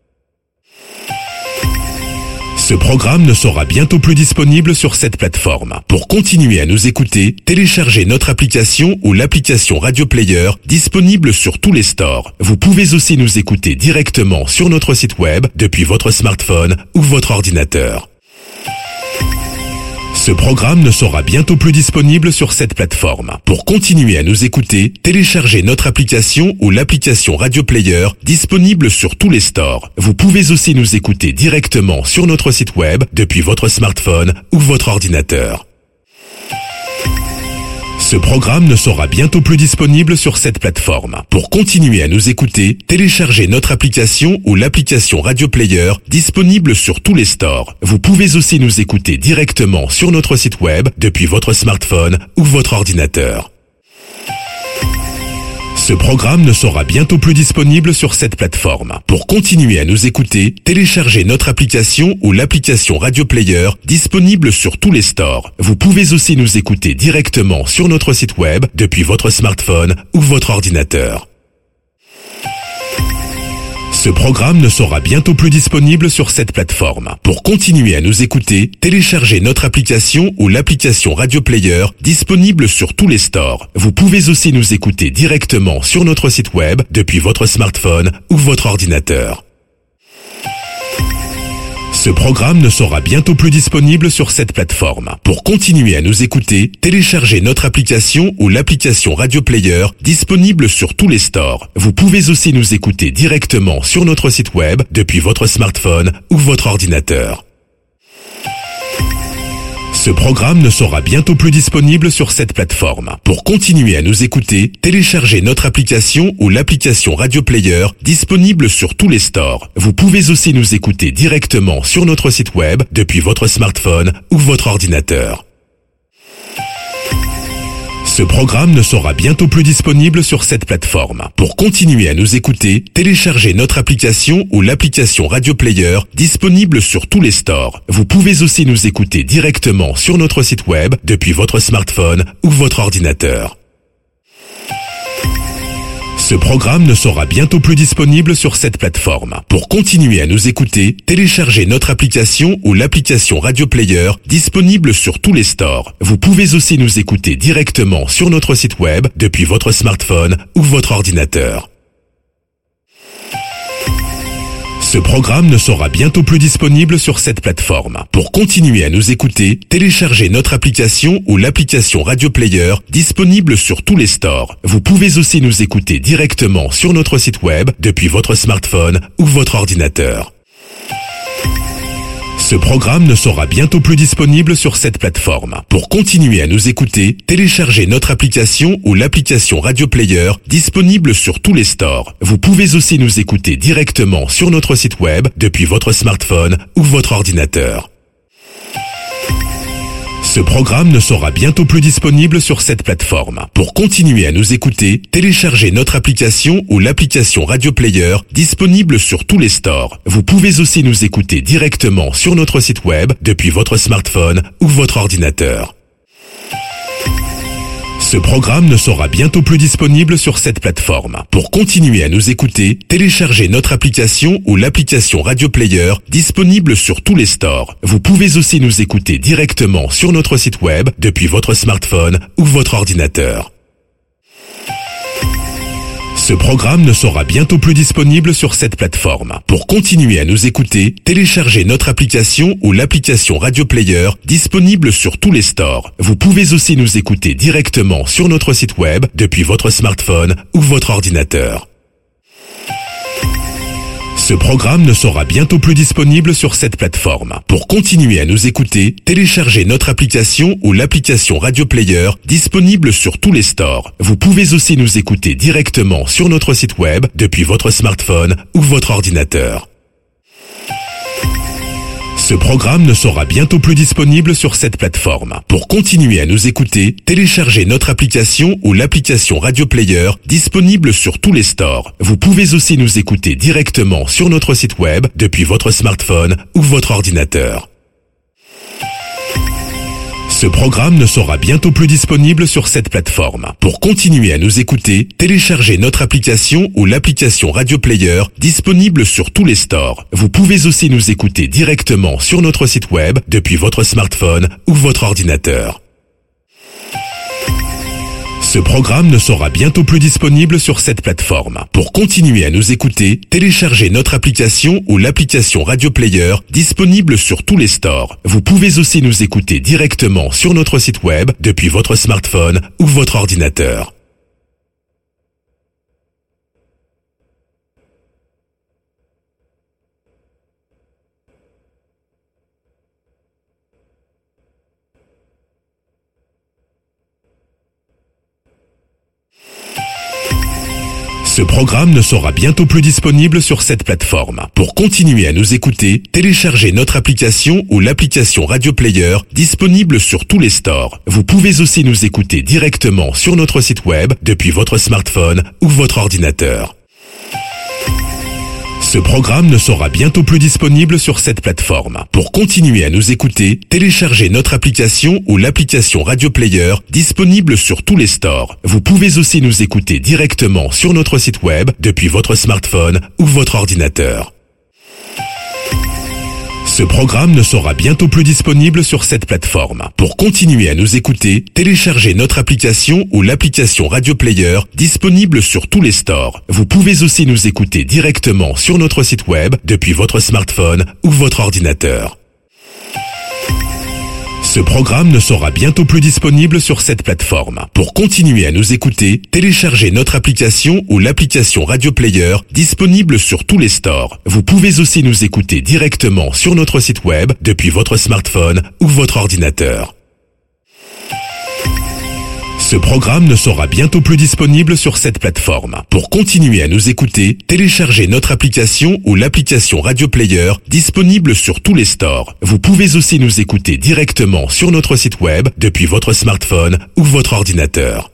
Ce programme ne sera bientôt plus disponible sur cette plateforme. Pour continuer à nous écouter, téléchargez notre application ou l'application Radio Player disponible sur tous les stores. Vous pouvez aussi nous écouter directement sur notre site web depuis votre smartphone ou votre ordinateur. Ce programme ne sera bientôt plus disponible sur cette plateforme. Pour continuer à nous écouter, téléchargez notre application ou l'application Radio Player disponible sur tous les stores. Vous pouvez aussi nous écouter directement sur notre site web depuis votre smartphone ou votre ordinateur. Ce programme ne sera bientôt plus disponible sur cette plateforme. Pour continuer à nous écouter, téléchargez notre application ou l'application Radio Player disponible sur tous les stores. Vous pouvez aussi nous écouter directement sur notre site web depuis votre smartphone ou votre ordinateur. Ce programme ne sera bientôt plus disponible sur cette plateforme. Pour continuer à nous écouter, téléchargez notre application ou l'application Radio Player disponible sur tous les stores. Vous pouvez aussi nous écouter directement sur notre site web depuis votre smartphone ou votre ordinateur. Ce programme ne sera bientôt plus disponible sur cette plateforme. Pour continuer à nous écouter, téléchargez notre application ou l'application Radio Player disponible sur tous les stores. Vous pouvez aussi nous écouter directement sur notre site web depuis votre smartphone ou votre ordinateur. Ce programme ne sera bientôt plus disponible sur cette plateforme. Pour continuer à nous écouter, téléchargez notre application ou l'application Radio Player disponible sur tous les stores. Vous pouvez aussi nous écouter directement sur notre site web depuis votre smartphone ou votre ordinateur. Ce programme ne sera bientôt plus disponible sur cette plateforme. Pour continuer à nous écouter, téléchargez notre application ou l'application Radio Player disponible sur tous les stores. Vous pouvez aussi nous écouter directement sur notre site web depuis votre smartphone ou votre ordinateur. Ce programme ne sera bientôt plus disponible sur cette plateforme. Pour continuer à nous écouter, téléchargez notre application ou l'application Radio Player disponible sur tous les stores. Vous pouvez aussi nous écouter directement sur notre site web depuis votre smartphone ou votre ordinateur. Ce programme ne sera bientôt plus disponible sur cette plateforme. Pour continuer à nous écouter, téléchargez notre application ou l'application Radio Player disponible sur tous les stores. Vous pouvez aussi nous écouter directement sur notre site web depuis votre smartphone ou votre ordinateur. Ce programme ne sera bientôt plus disponible sur cette plateforme. Pour continuer à nous écouter, téléchargez notre application ou l'application Radio Player disponible sur tous les stores. Vous pouvez aussi nous écouter directement sur notre site web depuis votre smartphone ou votre ordinateur. Ce programme ne sera bientôt plus disponible sur cette plateforme. Pour continuer à nous écouter, téléchargez notre application ou l'application Radio Player disponible sur tous les stores. Vous pouvez aussi nous écouter directement sur notre site web depuis votre smartphone ou votre ordinateur. Ce programme ne sera bientôt plus disponible sur cette plateforme. Pour continuer à nous écouter, téléchargez notre application ou l'application Radio Player disponible sur tous les stores. Vous pouvez aussi nous écouter directement sur notre site web depuis votre smartphone ou votre ordinateur. Ce programme ne sera bientôt plus disponible sur cette plateforme. Pour continuer à nous écouter, téléchargez notre application ou l'application Radio Player disponible sur tous les stores. Vous pouvez aussi nous écouter directement sur notre site web depuis votre smartphone ou votre ordinateur. Ce programme ne sera bientôt plus disponible sur cette plateforme. Pour continuer à nous écouter, téléchargez notre application ou l'application Radio Player disponible sur tous les stores. Vous pouvez aussi nous écouter directement sur notre site web depuis votre smartphone ou votre ordinateur. Ce programme ne sera bientôt plus disponible sur cette plateforme. Pour continuer à nous écouter, téléchargez notre application ou l'application Radio Player disponible sur tous les stores. Vous pouvez aussi nous écouter directement sur notre site web depuis votre smartphone ou votre ordinateur. Ce programme ne sera bientôt plus disponible sur cette plateforme. Pour continuer à nous écouter, téléchargez notre application ou l'application Radio Player disponible sur tous les stores. Vous pouvez aussi nous écouter directement sur notre site web depuis votre smartphone ou votre ordinateur. Ce programme ne sera bientôt plus disponible sur cette plateforme. Pour continuer à nous écouter, téléchargez notre application ou l'application Radio Player disponible sur tous les stores. Vous pouvez aussi nous écouter directement sur notre site web depuis votre smartphone ou votre ordinateur. Ce programme ne sera bientôt plus disponible sur cette plateforme. Pour continuer à nous écouter, téléchargez notre application ou l'application Radio Player disponible sur tous les stores. Vous pouvez aussi nous écouter directement sur notre site web depuis votre smartphone ou votre ordinateur. Ce programme ne sera bientôt plus disponible sur cette plateforme. Pour continuer à nous écouter, téléchargez notre application ou l'application Radio Player disponible sur tous les stores. Vous pouvez aussi nous écouter directement sur notre site web depuis votre smartphone ou votre ordinateur. Ce programme ne sera bientôt plus disponible sur cette plateforme. Pour continuer à nous écouter, téléchargez notre application ou l'application Radio Player disponible sur tous les stores. Vous pouvez aussi nous écouter directement sur notre site web depuis votre smartphone ou votre ordinateur. Ce programme ne sera bientôt plus disponible sur cette plateforme. Pour continuer à nous écouter, téléchargez notre application ou l'application Radio Player disponible sur tous les stores. Vous pouvez aussi nous écouter directement sur notre site web depuis votre smartphone ou votre ordinateur. Ce programme ne sera bientôt plus disponible sur cette plateforme. Pour continuer à nous écouter, téléchargez notre application ou l'application Radio Player disponible sur tous les stores. Vous pouvez aussi nous écouter directement sur notre site web depuis votre smartphone ou votre ordinateur. Ce programme ne sera bientôt plus disponible sur cette plateforme. Pour continuer à nous écouter, téléchargez notre application ou l'application Radio Player disponible sur tous les stores. Vous pouvez aussi nous écouter directement sur notre site web depuis votre smartphone ou votre ordinateur.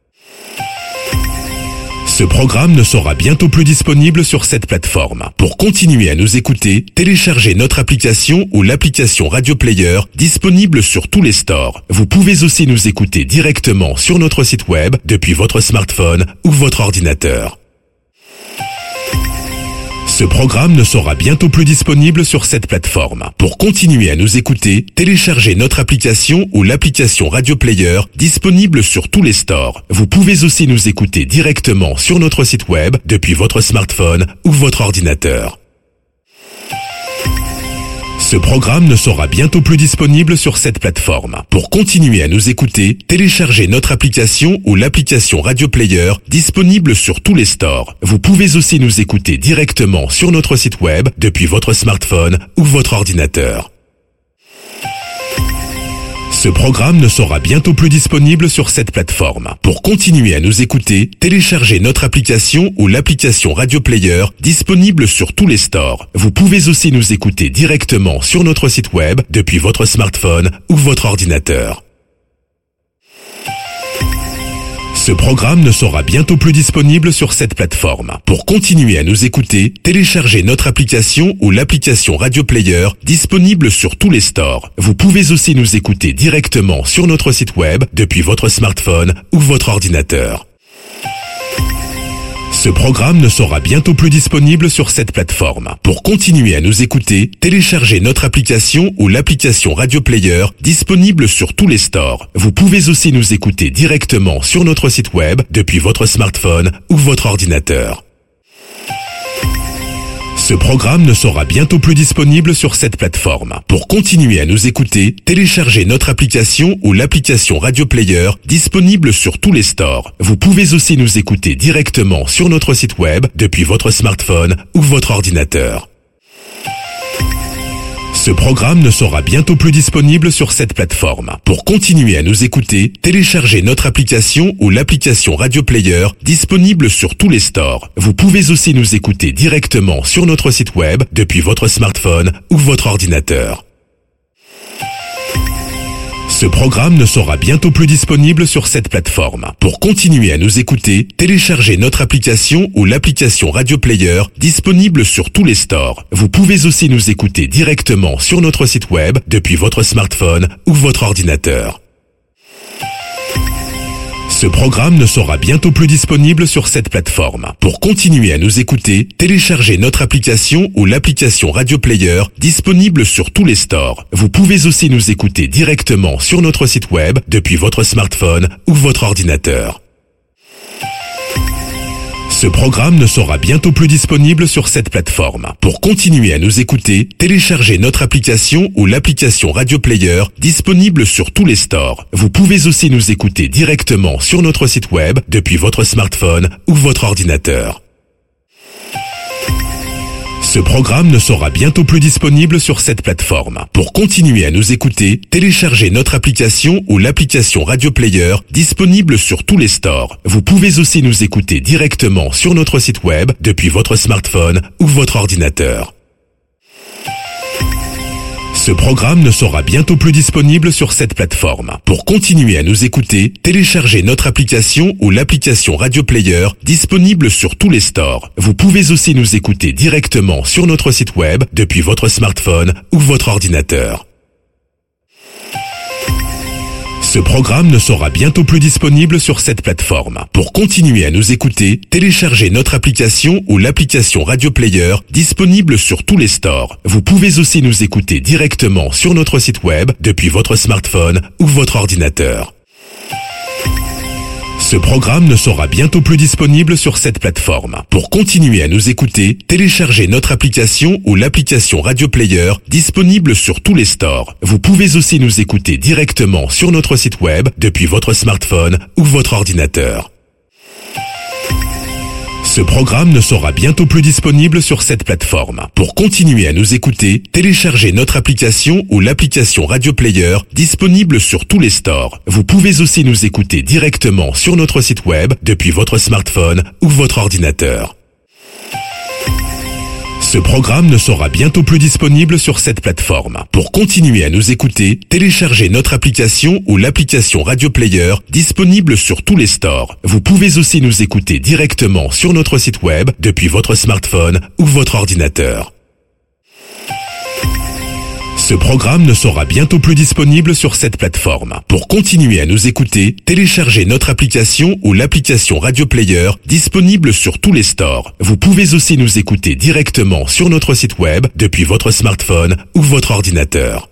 Ce programme ne sera bientôt plus disponible sur cette plateforme. Pour continuer à nous écouter, téléchargez notre application ou l'application Radio Player disponible sur tous les stores. Vous pouvez aussi nous écouter directement sur notre site web depuis votre smartphone ou votre ordinateur. Ce programme ne sera bientôt plus disponible sur cette plateforme. Pour continuer à nous écouter, téléchargez notre application ou l'application Radio Player disponible sur tous les stores. Vous pouvez aussi nous écouter directement sur notre site web depuis votre smartphone ou votre ordinateur. Ce programme ne sera bientôt plus disponible sur cette plateforme. Pour continuer à nous écouter, téléchargez notre application ou l'application Radio Player disponible sur tous les stores. Vous pouvez aussi nous écouter directement sur notre site web depuis votre smartphone ou votre ordinateur. Ce programme ne sera bientôt plus disponible sur cette plateforme. Pour continuer à nous écouter, téléchargez notre application ou l'application Radio Player disponible sur tous les stores. Vous pouvez aussi nous écouter directement sur notre site web depuis votre smartphone ou votre ordinateur. Ce programme ne sera bientôt plus disponible sur cette plateforme. Pour continuer à nous écouter, téléchargez notre application ou l'application Radio Player disponible sur tous les stores. Vous pouvez aussi nous écouter directement sur notre site web depuis votre smartphone ou votre ordinateur. Ce programme ne sera bientôt plus disponible sur cette plateforme. Pour continuer à nous écouter, téléchargez notre application ou l'application Radio Player disponible sur tous les stores. Vous pouvez aussi nous écouter directement sur notre site web depuis votre smartphone ou votre ordinateur. Ce Ce programme ne sera bientôt plus disponible sur cette plateforme. Pour continuer à nous écouter, téléchargez notre application ou l'application Radio Player disponible sur tous les stores. Vous pouvez aussi nous écouter directement sur notre site web depuis votre smartphone ou votre ordinateur. Ce programme ne sera bientôt plus disponible sur cette plateforme. Pour continuer à nous écouter, téléchargez notre application ou l'application Radio Player disponible sur tous les stores. Vous pouvez aussi nous écouter directement sur notre site web depuis votre smartphone ou votre ordinateur. Ce programme ne sera bientôt plus disponible sur cette plateforme. Pour continuer à nous écouter, téléchargez notre application ou l'application Radio Player disponible sur tous les stores. Vous pouvez aussi nous écouter directement sur notre site web depuis votre smartphone ou votre ordinateur. Ce programme ne sera bientôt plus disponible sur cette plateforme. Pour continuer à nous écouter, téléchargez notre application ou l'application Radio Player disponible sur tous les stores. Vous pouvez aussi nous écouter directement sur notre site web depuis votre smartphone ou votre ordinateur. Ce programme ne sera bientôt plus disponible sur cette plateforme. Pour continuer à nous écouter, téléchargez notre application ou l'application Radio Player disponible sur tous les stores. Vous pouvez aussi nous écouter directement sur notre site web depuis votre smartphone ou votre ordinateur. Ce programme ne sera bientôt plus disponible sur cette plateforme. Pour continuer à nous écouter, téléchargez notre application ou l'application Radio Player disponible sur tous les stores. Vous pouvez aussi nous écouter directement sur notre site web depuis votre smartphone ou votre ordinateur. Ce programme ne sera bientôt plus disponible sur cette plateforme. Pour continuer à nous écouter, téléchargez notre application ou l'application Radio Player disponible sur tous les stores. Vous pouvez aussi nous écouter directement sur notre site web depuis votre smartphone ou votre ordinateur. Ce programme ne sera bientôt plus disponible sur cette plateforme. Pour continuer à nous écouter, téléchargez notre application ou l'application Radio Player disponible sur tous les stores. Vous pouvez aussi nous écouter directement sur notre site web depuis votre smartphone ou votre ordinateur. Ce programme ne sera bientôt plus disponible sur cette plateforme. Pour continuer à nous écouter, téléchargez notre application ou l'application Radio Player disponible sur tous les stores. Vous pouvez aussi nous écouter directement sur notre site web depuis votre smartphone ou votre ordinateur. Ce programme ne sera bientôt plus disponible sur cette plateforme. Pour continuer à nous écouter, téléchargez notre application ou l'application Radio Player disponible sur tous les stores. Vous pouvez aussi nous écouter directement sur notre site web depuis votre smartphone ou votre ordinateur. Ce programme ne sera bientôt plus disponible sur cette plateforme. Pour continuer à nous écouter, téléchargez notre application ou l'application Radio Player disponible sur tous les stores. Vous pouvez aussi nous écouter directement sur notre site web depuis votre smartphone ou votre ordinateur. Ce programme ne sera bientôt plus disponible sur cette plateforme. Pour continuer à nous écouter, téléchargez notre application ou l'application Radio Player disponible sur tous les stores. Vous pouvez aussi nous écouter directement sur notre site web depuis votre smartphone ou votre ordinateur.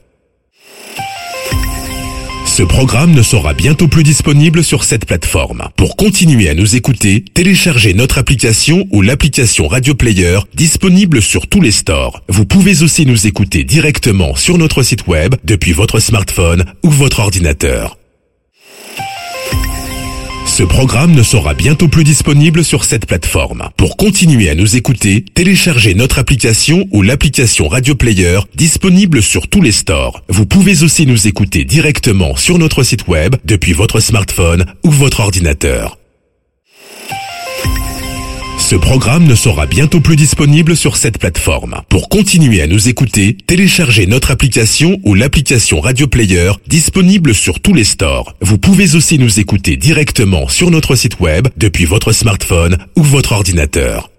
Ce programme ne sera bientôt plus disponible sur cette plateforme. Pour continuer à nous écouter, téléchargez notre application ou l'application Radio Player disponible sur tous les stores. Vous pouvez aussi nous écouter directement sur notre site web depuis votre smartphone ou votre ordinateur. Ce programme ne sera bientôt plus disponible sur cette plateforme. Pour continuer à nous écouter, téléchargez notre application ou l'application Radio Player disponible sur tous les stores. Vous pouvez aussi nous écouter directement sur notre site web depuis votre smartphone ou votre ordinateur. Ce programme ne sera bientôt plus disponible sur cette plateforme. Pour continuer à nous écouter, téléchargez notre application ou l'application Radio Player disponible sur tous les stores. Vous pouvez aussi nous écouter directement sur notre site web depuis votre smartphone ou votre ordinateur.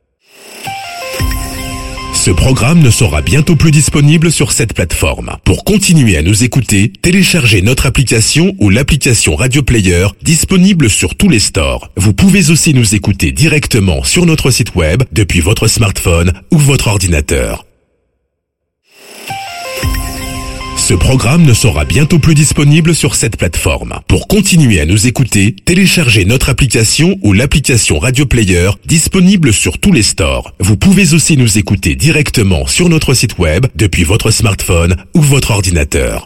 Ce programme ne sera bientôt plus disponible sur cette plateforme. Pour continuer à nous écouter, téléchargez notre application ou l'application Radio Player disponible sur tous les stores. Vous pouvez aussi nous écouter directement sur notre site web depuis votre smartphone ou votre ordinateur. Ce Ce programme ne sera bientôt plus disponible sur cette plateforme. Pour continuer à nous écouter, téléchargez notre application ou l'application Radio Player disponible sur tous les stores. Vous pouvez aussi nous écouter directement sur notre site web depuis votre smartphone ou votre ordinateur.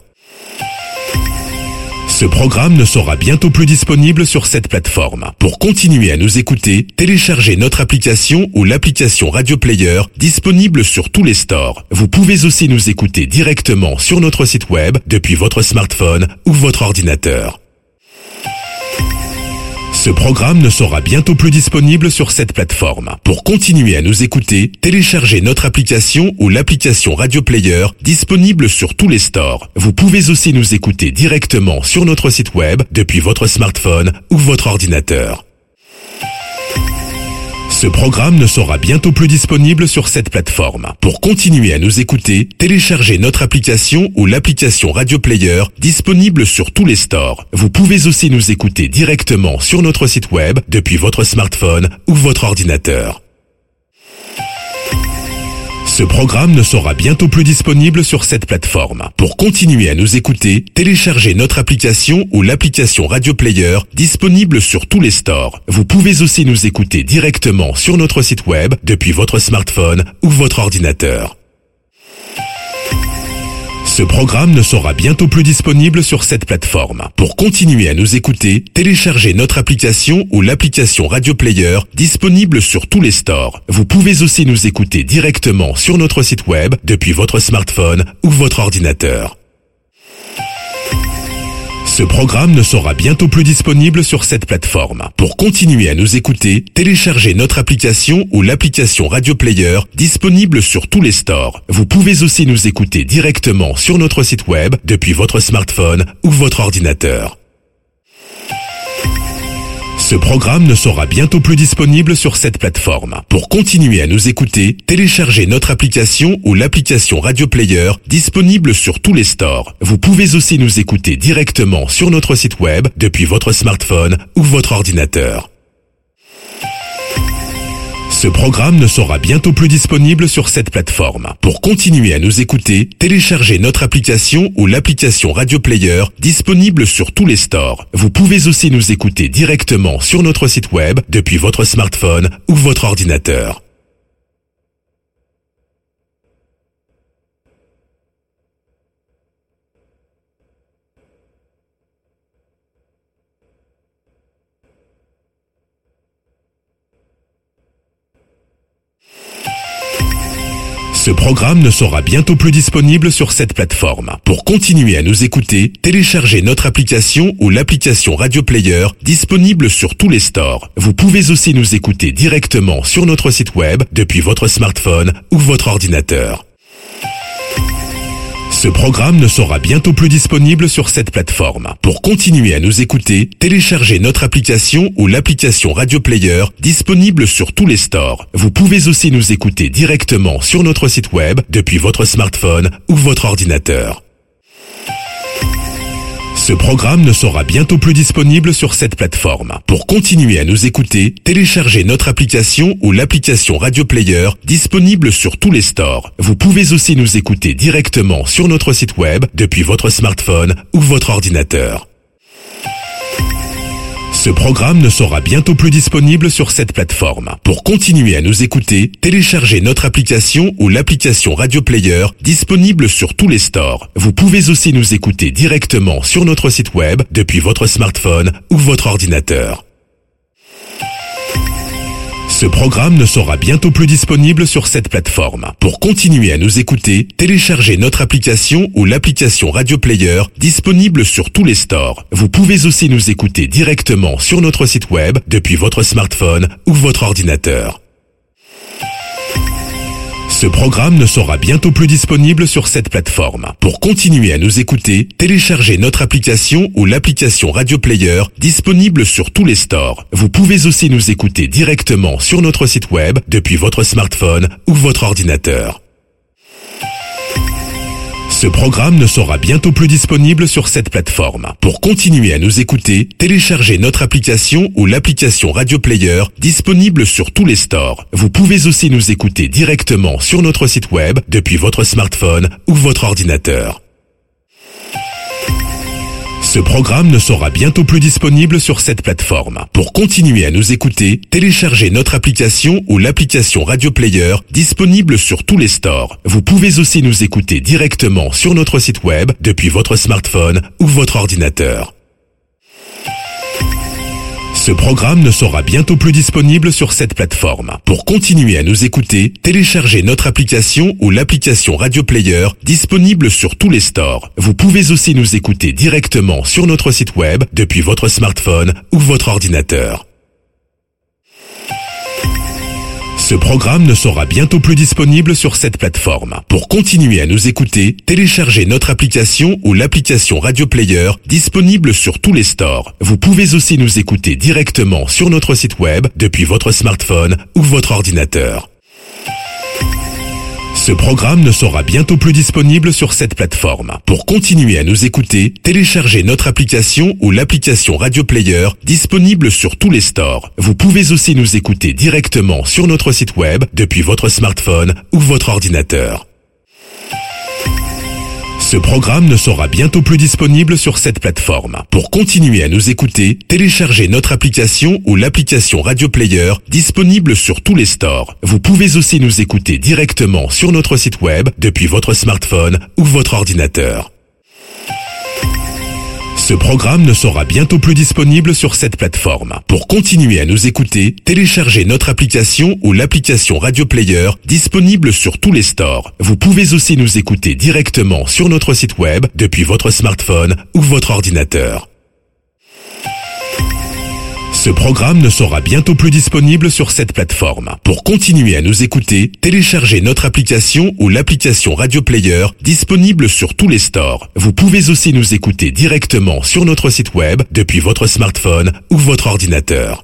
Ce programme ne sera bientôt plus disponible sur cette plateforme. Pour continuer à nous écouter, téléchargez notre application ou l'application Radio Player disponible sur tous les stores. Vous pouvez aussi nous écouter directement sur notre site web depuis votre smartphone ou votre ordinateur. Ce programme ne sera bientôt plus disponible sur cette plateforme. Pour continuer à nous écouter, téléchargez notre application ou l'application Radio Player disponible sur tous les stores. Vous pouvez aussi nous écouter directement sur notre site web depuis votre smartphone ou votre ordinateur. Ce programme ne sera bientôt plus disponible sur cette plateforme. Pour continuer à nous écouter, téléchargez notre application ou l'application Radio Player disponible sur tous les stores. Vous pouvez aussi nous écouter directement sur notre site web depuis votre smartphone ou votre ordinateur. Ce programme ne sera bientôt plus disponible sur cette plateforme. Pour continuer à nous écouter, téléchargez notre application ou l'application Radio Player disponible sur tous les stores. Vous pouvez aussi nous écouter directement sur notre site web depuis votre smartphone ou votre ordinateur. Ce programme ne sera bientôt plus disponible sur cette plateforme. Pour continuer à nous écouter, téléchargez notre application ou l'application Radio Player disponible sur tous les stores. Vous pouvez aussi nous écouter directement sur notre site web depuis votre smartphone ou votre ordinateur. Ce programme ne sera bientôt plus disponible sur cette plateforme. Pour continuer à nous écouter, téléchargez notre application ou l'application Radio Player disponible sur tous les stores. Vous pouvez aussi nous écouter directement sur notre site web depuis votre smartphone ou votre ordinateur. Ce programme ne sera bientôt plus disponible sur cette plateforme. Pour continuer à nous écouter, téléchargez notre application ou l'application Radio Player disponible sur tous les stores. Vous pouvez aussi nous écouter directement sur notre site web depuis votre smartphone ou votre ordinateur. Ce programme ne sera bientôt plus disponible sur cette plateforme. Pour continuer à nous écouter, téléchargez notre application ou l'application Radio Player disponible sur tous les stores. Vous pouvez aussi nous écouter directement sur notre site web depuis votre smartphone ou votre ordinateur. Ce programme ne sera bientôt plus disponible sur cette plateforme. Pour continuer à nous écouter, téléchargez notre application ou l'application Radio Player disponible sur tous les stores. Vous pouvez aussi nous écouter directement sur notre site web depuis votre smartphone ou votre ordinateur. Ce programme ne sera bientôt plus disponible sur cette plateforme. Pour continuer à nous écouter, téléchargez notre application ou l'application Radio Player disponible sur tous les stores. Vous pouvez aussi nous écouter directement sur notre site web depuis votre smartphone ou votre ordinateur. Ce programme ne sera bientôt plus disponible sur cette plateforme. Pour continuer à nous écouter, téléchargez notre application ou l'application Radio Player disponible sur tous les stores. Vous pouvez aussi nous écouter directement sur notre site web depuis votre smartphone ou votre ordinateur. Ce programme ne sera bientôt plus disponible sur cette plateforme. Pour continuer à nous écouter, téléchargez notre application ou l'application Radio Player disponible sur tous les stores. Vous pouvez aussi nous écouter directement sur notre site web depuis votre smartphone ou votre ordinateur. Ce programme ne sera bientôt plus disponible sur cette plateforme. Pour continuer à nous écouter, téléchargez notre application ou l'application Radio Player disponible sur tous les stores. Vous pouvez aussi nous écouter directement sur notre site web depuis votre smartphone ou votre ordinateur. Ce programme ne sera bientôt plus disponible sur cette plateforme. Pour continuer à nous écouter, téléchargez notre application ou l'application Radio Player disponible sur tous les stores. Vous pouvez aussi nous écouter directement sur notre site web depuis votre smartphone ou votre ordinateur. Ce programme ne sera bientôt plus disponible sur cette plateforme. Pour continuer à nous écouter, téléchargez notre application ou l'application Radio Player disponible sur tous les stores. Vous pouvez aussi nous écouter directement sur notre site web depuis votre smartphone ou votre ordinateur. Ce programme ne sera bientôt plus disponible sur cette plateforme. Pour continuer à nous écouter, téléchargez notre application ou l'application Radio Player disponible sur tous les stores. Vous pouvez aussi nous écouter directement sur notre site web depuis votre smartphone ou votre ordinateur. Ce programme ne sera bientôt plus disponible sur cette plateforme. Pour continuer à nous écouter, téléchargez notre application ou l'application Radio Player disponible sur tous les stores. Vous pouvez aussi nous écouter directement sur notre site web depuis votre smartphone ou votre ordinateur. Ce programme ne sera bientôt plus disponible sur cette plateforme. Pour continuer à nous écouter, téléchargez notre application ou l'application Radio Player disponible sur tous les stores. Vous pouvez aussi nous écouter directement sur notre site web depuis votre smartphone ou votre ordinateur. Ce programme ne sera bientôt plus disponible sur cette plateforme. Pour continuer à nous écouter, téléchargez notre application ou l'application Radio Player disponible sur tous les stores. Vous pouvez aussi nous écouter directement sur notre site web depuis votre smartphone ou votre ordinateur. Ce programme ne sera bientôt plus disponible sur cette plateforme. Pour continuer à nous écouter, téléchargez notre application ou l'application Radio Player disponible sur tous les stores. Vous pouvez aussi nous écouter directement sur notre site web depuis votre smartphone ou votre ordinateur. Ce programme ne sera bientôt plus disponible sur cette plateforme. Pour continuer à nous écouter, téléchargez notre application ou l'application Radio Player disponible sur tous les stores. Vous pouvez aussi nous écouter directement sur notre site web depuis votre smartphone ou votre ordinateur. Ce programme ne sera bientôt plus disponible sur cette plateforme. Pour continuer à nous écouter, téléchargez notre application ou l'application Radio Player disponible sur tous les stores. Vous pouvez aussi nous écouter directement sur notre site web depuis votre smartphone ou votre ordinateur.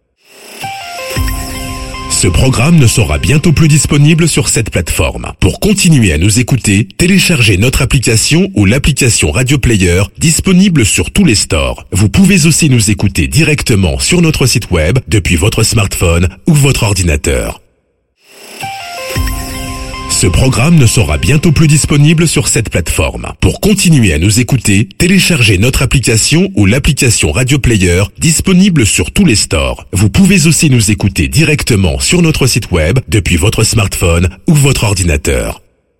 Ce programme ne sera bientôt plus disponible sur cette plateforme. Pour continuer à nous écouter, téléchargez notre application ou l'application Radio Player disponible sur tous les stores. Vous pouvez aussi nous écouter directement sur notre site web depuis votre smartphone ou votre ordinateur. Ce programme ne sera bientôt plus disponible sur cette plateforme. Pour continuer à nous écouter, téléchargez notre application ou l'application Radio Player disponible sur tous les stores. Vous pouvez aussi nous écouter directement sur notre site web depuis votre smartphone ou votre ordinateur.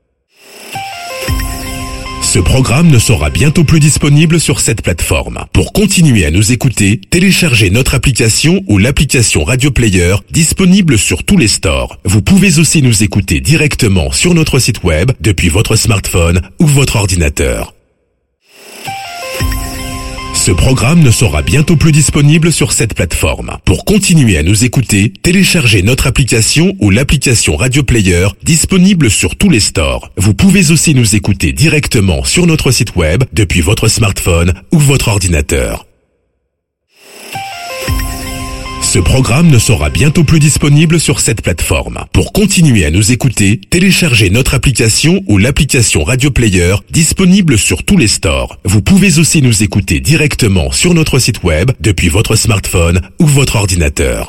Ce programme ne sera bientôt plus disponible sur cette plateforme. Pour continuer à nous écouter, téléchargez notre application ou l'application Radio Player disponible sur tous les stores. Vous pouvez aussi nous écouter directement sur notre site web depuis votre smartphone ou votre ordinateur. Ce programme ne sera bientôt plus disponible sur cette plateforme. Pour continuer à nous écouter, téléchargez notre application ou l'application Radio Player disponible sur tous les stores. Vous pouvez aussi nous écouter directement sur notre site web depuis votre smartphone ou votre ordinateur. Ce programme ne sera bientôt plus disponible sur cette plateforme. Pour continuer à nous écouter, téléchargez notre application ou l'application Radio Player disponible sur tous les stores. Vous pouvez aussi nous écouter directement sur notre site web depuis votre smartphone ou votre ordinateur.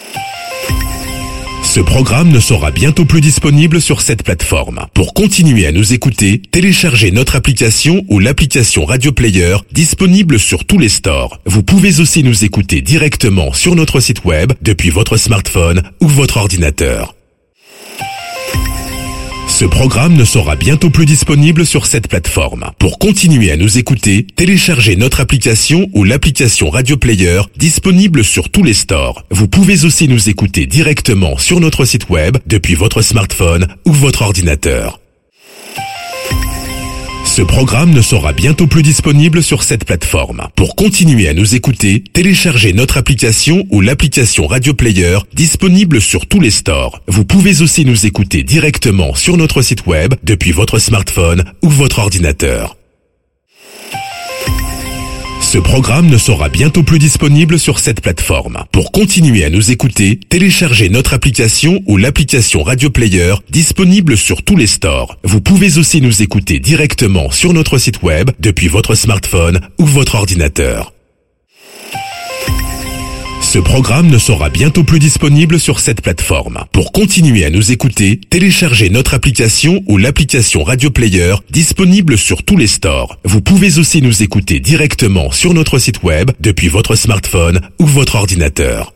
Ce programme ne sera bientôt plus disponible sur cette plateforme. Pour continuer à nous écouter, téléchargez notre application ou l'application Radio Player disponible sur tous les stores. Vous pouvez aussi nous écouter directement sur notre site web depuis votre smartphone ou votre ordinateur. Ce programme ne sera bientôt plus disponible sur cette plateforme. Pour continuer à nous écouter, téléchargez notre application ou l'application Radio Player disponible sur tous les stores. Vous pouvez aussi nous écouter directement sur notre site web depuis votre smartphone ou votre ordinateur. Ce programme ne sera bientôt plus disponible sur cette plateforme. Pour continuer à nous écouter, téléchargez notre application ou l'application Radio Player disponible sur tous les stores. Vous pouvez aussi nous écouter directement sur notre site web depuis votre smartphone ou votre ordinateur. Ce programme ne sera bientôt plus disponible sur cette plateforme. Pour continuer à nous écouter, téléchargez notre application ou l'application Radio Player disponible sur tous les stores. Vous pouvez aussi nous écouter directement sur notre site web depuis votre smartphone ou votre ordinateur. Ce programme ne sera bientôt plus disponible sur cette plateforme. Pour continuer à nous écouter, téléchargez notre application ou l'application Radio Player disponible sur tous les stores. Vous pouvez aussi nous écouter directement sur notre site web depuis votre smartphone ou votre ordinateur.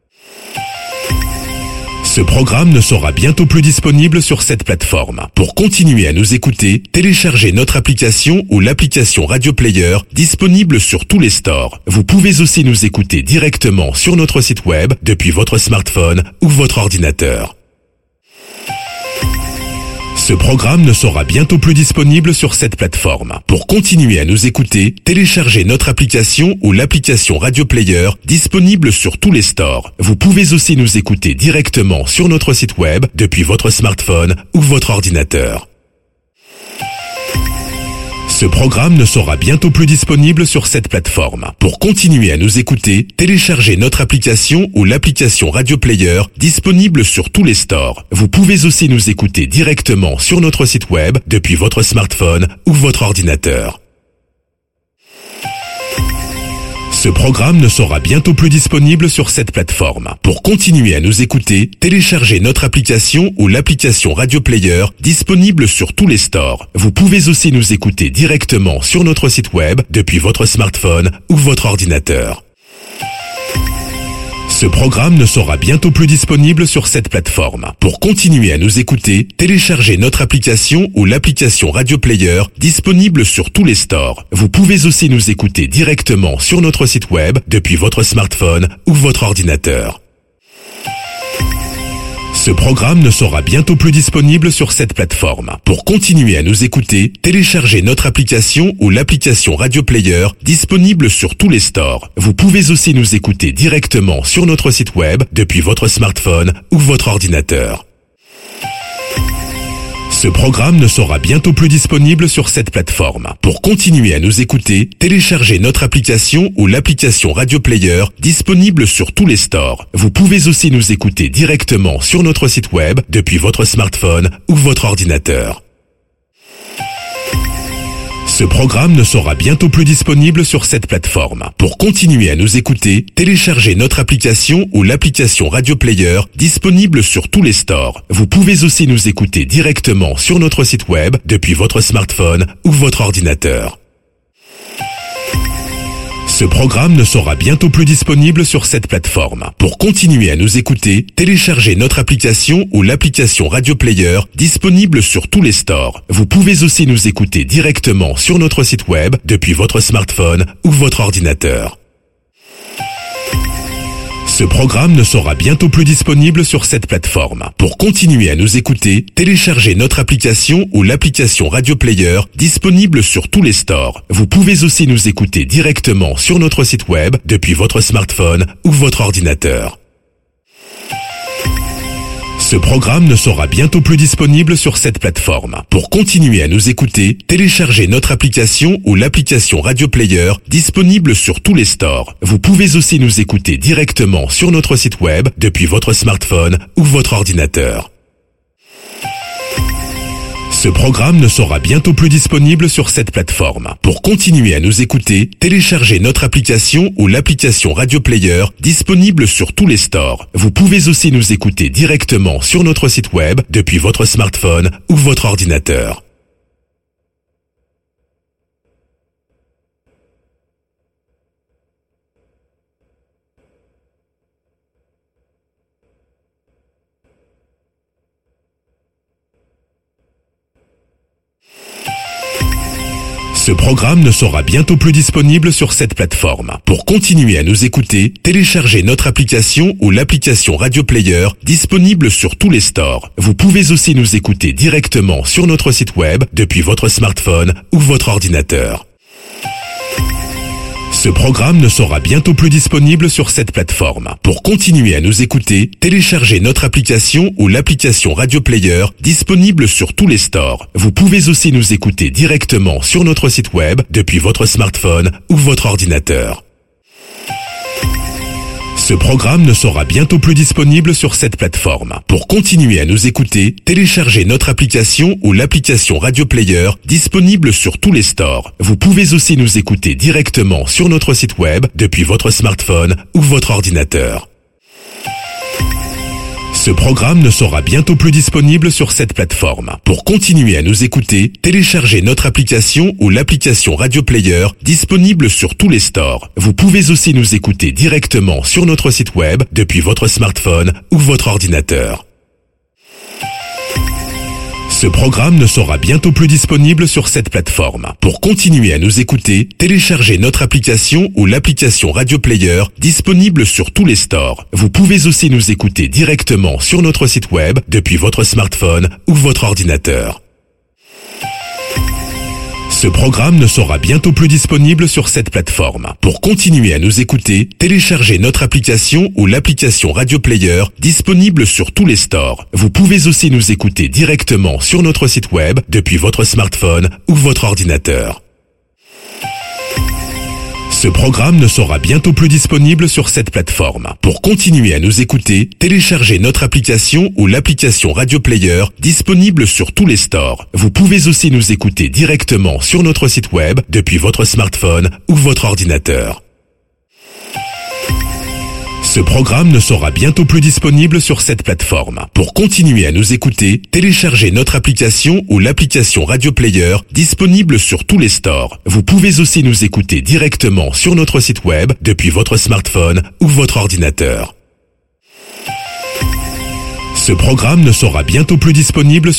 Ce programme ne sera bientôt plus disponible sur cette plateforme. Pour continuer à nous écouter, téléchargez notre application ou l'application Radio Player disponible sur tous les stores. Vous pouvez aussi nous écouter directement sur notre site web depuis votre smartphone ou votre ordinateur. Ce programme ne sera bientôt plus disponible sur cette plateforme. Pour continuer à nous écouter, téléchargez notre application ou l'application Radio Player disponible sur tous les stores. Vous pouvez aussi nous écouter directement sur notre site web depuis votre smartphone ou votre ordinateur. Ce programme ne sera bientôt plus disponible sur cette plateforme. Pour continuer à nous écouter, téléchargez notre application ou l'application Radio Player disponible sur tous les stores. Vous pouvez aussi nous écouter directement sur notre site web depuis votre smartphone ou votre ordinateur. Ce programme ne sera bientôt plus disponible sur cette plateforme. Pour continuer à nous écouter, téléchargez notre application ou l'application Radio Player disponible sur tous les stores. Vous pouvez aussi nous écouter directement sur notre site web depuis votre smartphone ou votre ordinateur. Ce programme ne sera bientôt plus disponible sur cette plateforme. Pour continuer à nous écouter, téléchargez notre application ou l'application Radio Player disponible sur tous les stores. Vous pouvez aussi nous écouter directement sur notre site web depuis votre smartphone ou votre ordinateur. Ce programme ne sera bientôt plus disponible sur cette plateforme. Pour continuer à nous écouter, téléchargez notre application ou l'application Radio Player disponible sur tous les stores. Vous pouvez aussi nous écouter directement sur notre site web depuis votre smartphone ou votre ordinateur. Ce programme ne sera bientôt plus disponible sur cette plateforme. Pour continuer à nous écouter, téléchargez notre application ou l'application Radio Player disponible sur tous les stores. Vous pouvez aussi nous écouter directement sur notre site web depuis votre smartphone ou votre ordinateur. Ce programme ne sera bientôt plus disponible sur cette plateforme. Pour continuer à nous écouter, téléchargez notre application ou l'application Radio Player disponible sur tous les stores. Vous pouvez aussi nous écouter directement sur notre site web depuis votre smartphone ou votre ordinateur. Ce programme ne sera bientôt plus disponible sur cette plateforme. Pour continuer à nous écouter, téléchargez notre application ou l'application Radio Player disponible sur tous les stores. Vous pouvez aussi nous écouter directement sur notre site web depuis votre smartphone ou votre ordinateur. Ce programme ne sera bientôt plus disponible sur cette plateforme. Pour continuer à nous écouter, téléchargez notre application ou l'application Radio Player disponible sur tous les stores. Vous pouvez aussi nous écouter directement sur notre site web depuis votre smartphone ou votre ordinateur. Ce programme ne sera bientôt plus disponible sur cette plateforme. Pour continuer à nous écouter, téléchargez notre application ou l'application Radio Player disponible sur tous les stores. Vous pouvez aussi nous écouter directement sur notre site web depuis votre smartphone ou votre ordinateur. Ce programme ne sera bientôt plus disponible sur cette plateforme. Pour continuer à nous écouter, téléchargez notre application ou l'application Radio Player disponible sur tous les stores. Vous pouvez aussi nous écouter directement sur notre site web depuis votre smartphone ou votre ordinateur. Ce programme ne sera bientôt plus disponible sur cette plateforme. Pour continuer à nous écouter, téléchargez notre application ou l'application Radio Player disponible sur tous les stores. Vous pouvez aussi nous écouter directement sur notre site web depuis votre smartphone ou votre ordinateur. Ce programme ne sera bientôt plus disponible sur cette plateforme. Pour continuer à nous écouter, téléchargez notre application ou l'application Radio Player disponible sur tous les stores. Vous pouvez aussi nous écouter directement sur notre site web depuis votre smartphone ou votre ordinateur. Ce programme ne sera bientôt plus disponible sur cette plateforme. Pour continuer à nous écouter, téléchargez notre application ou l'application Radio Player disponible sur tous les stores. Vous pouvez aussi nous écouter directement sur notre site web depuis votre smartphone ou votre ordinateur. Ce programme ne sera bientôt plus disponible sur cette plateforme. Pour continuer à nous écouter, téléchargez notre application ou l'application Radio Player disponible sur tous les stores. Vous pouvez aussi nous écouter directement sur notre site web depuis votre smartphone ou votre ordinateur. Ce programme ne sera bientôt plus disponible sur cette plateforme. Pour continuer à nous écouter, téléchargez notre application ou l'application Radio Player disponible sur tous les stores. Vous pouvez aussi nous écouter directement sur notre site web depuis votre smartphone ou votre ordinateur. Ce programme ne sera bientôt plus disponible sur cette plateforme. Pour continuer à nous écouter, téléchargez notre application ou l'application Radio Player disponible sur tous les stores. Vous pouvez aussi nous écouter directement sur notre site web depuis votre smartphone ou votre ordinateur. Ce programme ne sera bientôt plus disponible sur cette plateforme. Pour continuer à nous écouter, téléchargez notre application ou l'application Radio Player disponible sur tous les stores. Vous pouvez aussi nous écouter directement sur notre site web depuis votre smartphone ou votre ordinateur. Ce programme ne sera bientôt plus disponible sur cette plateforme. Pour continuer à nous écouter, téléchargez notre application ou l'application Radio Player disponible sur tous les stores. Vous pouvez aussi nous écouter directement sur notre site web depuis votre smartphone ou votre ordinateur. Ce programme ne sera bientôt plus disponible sur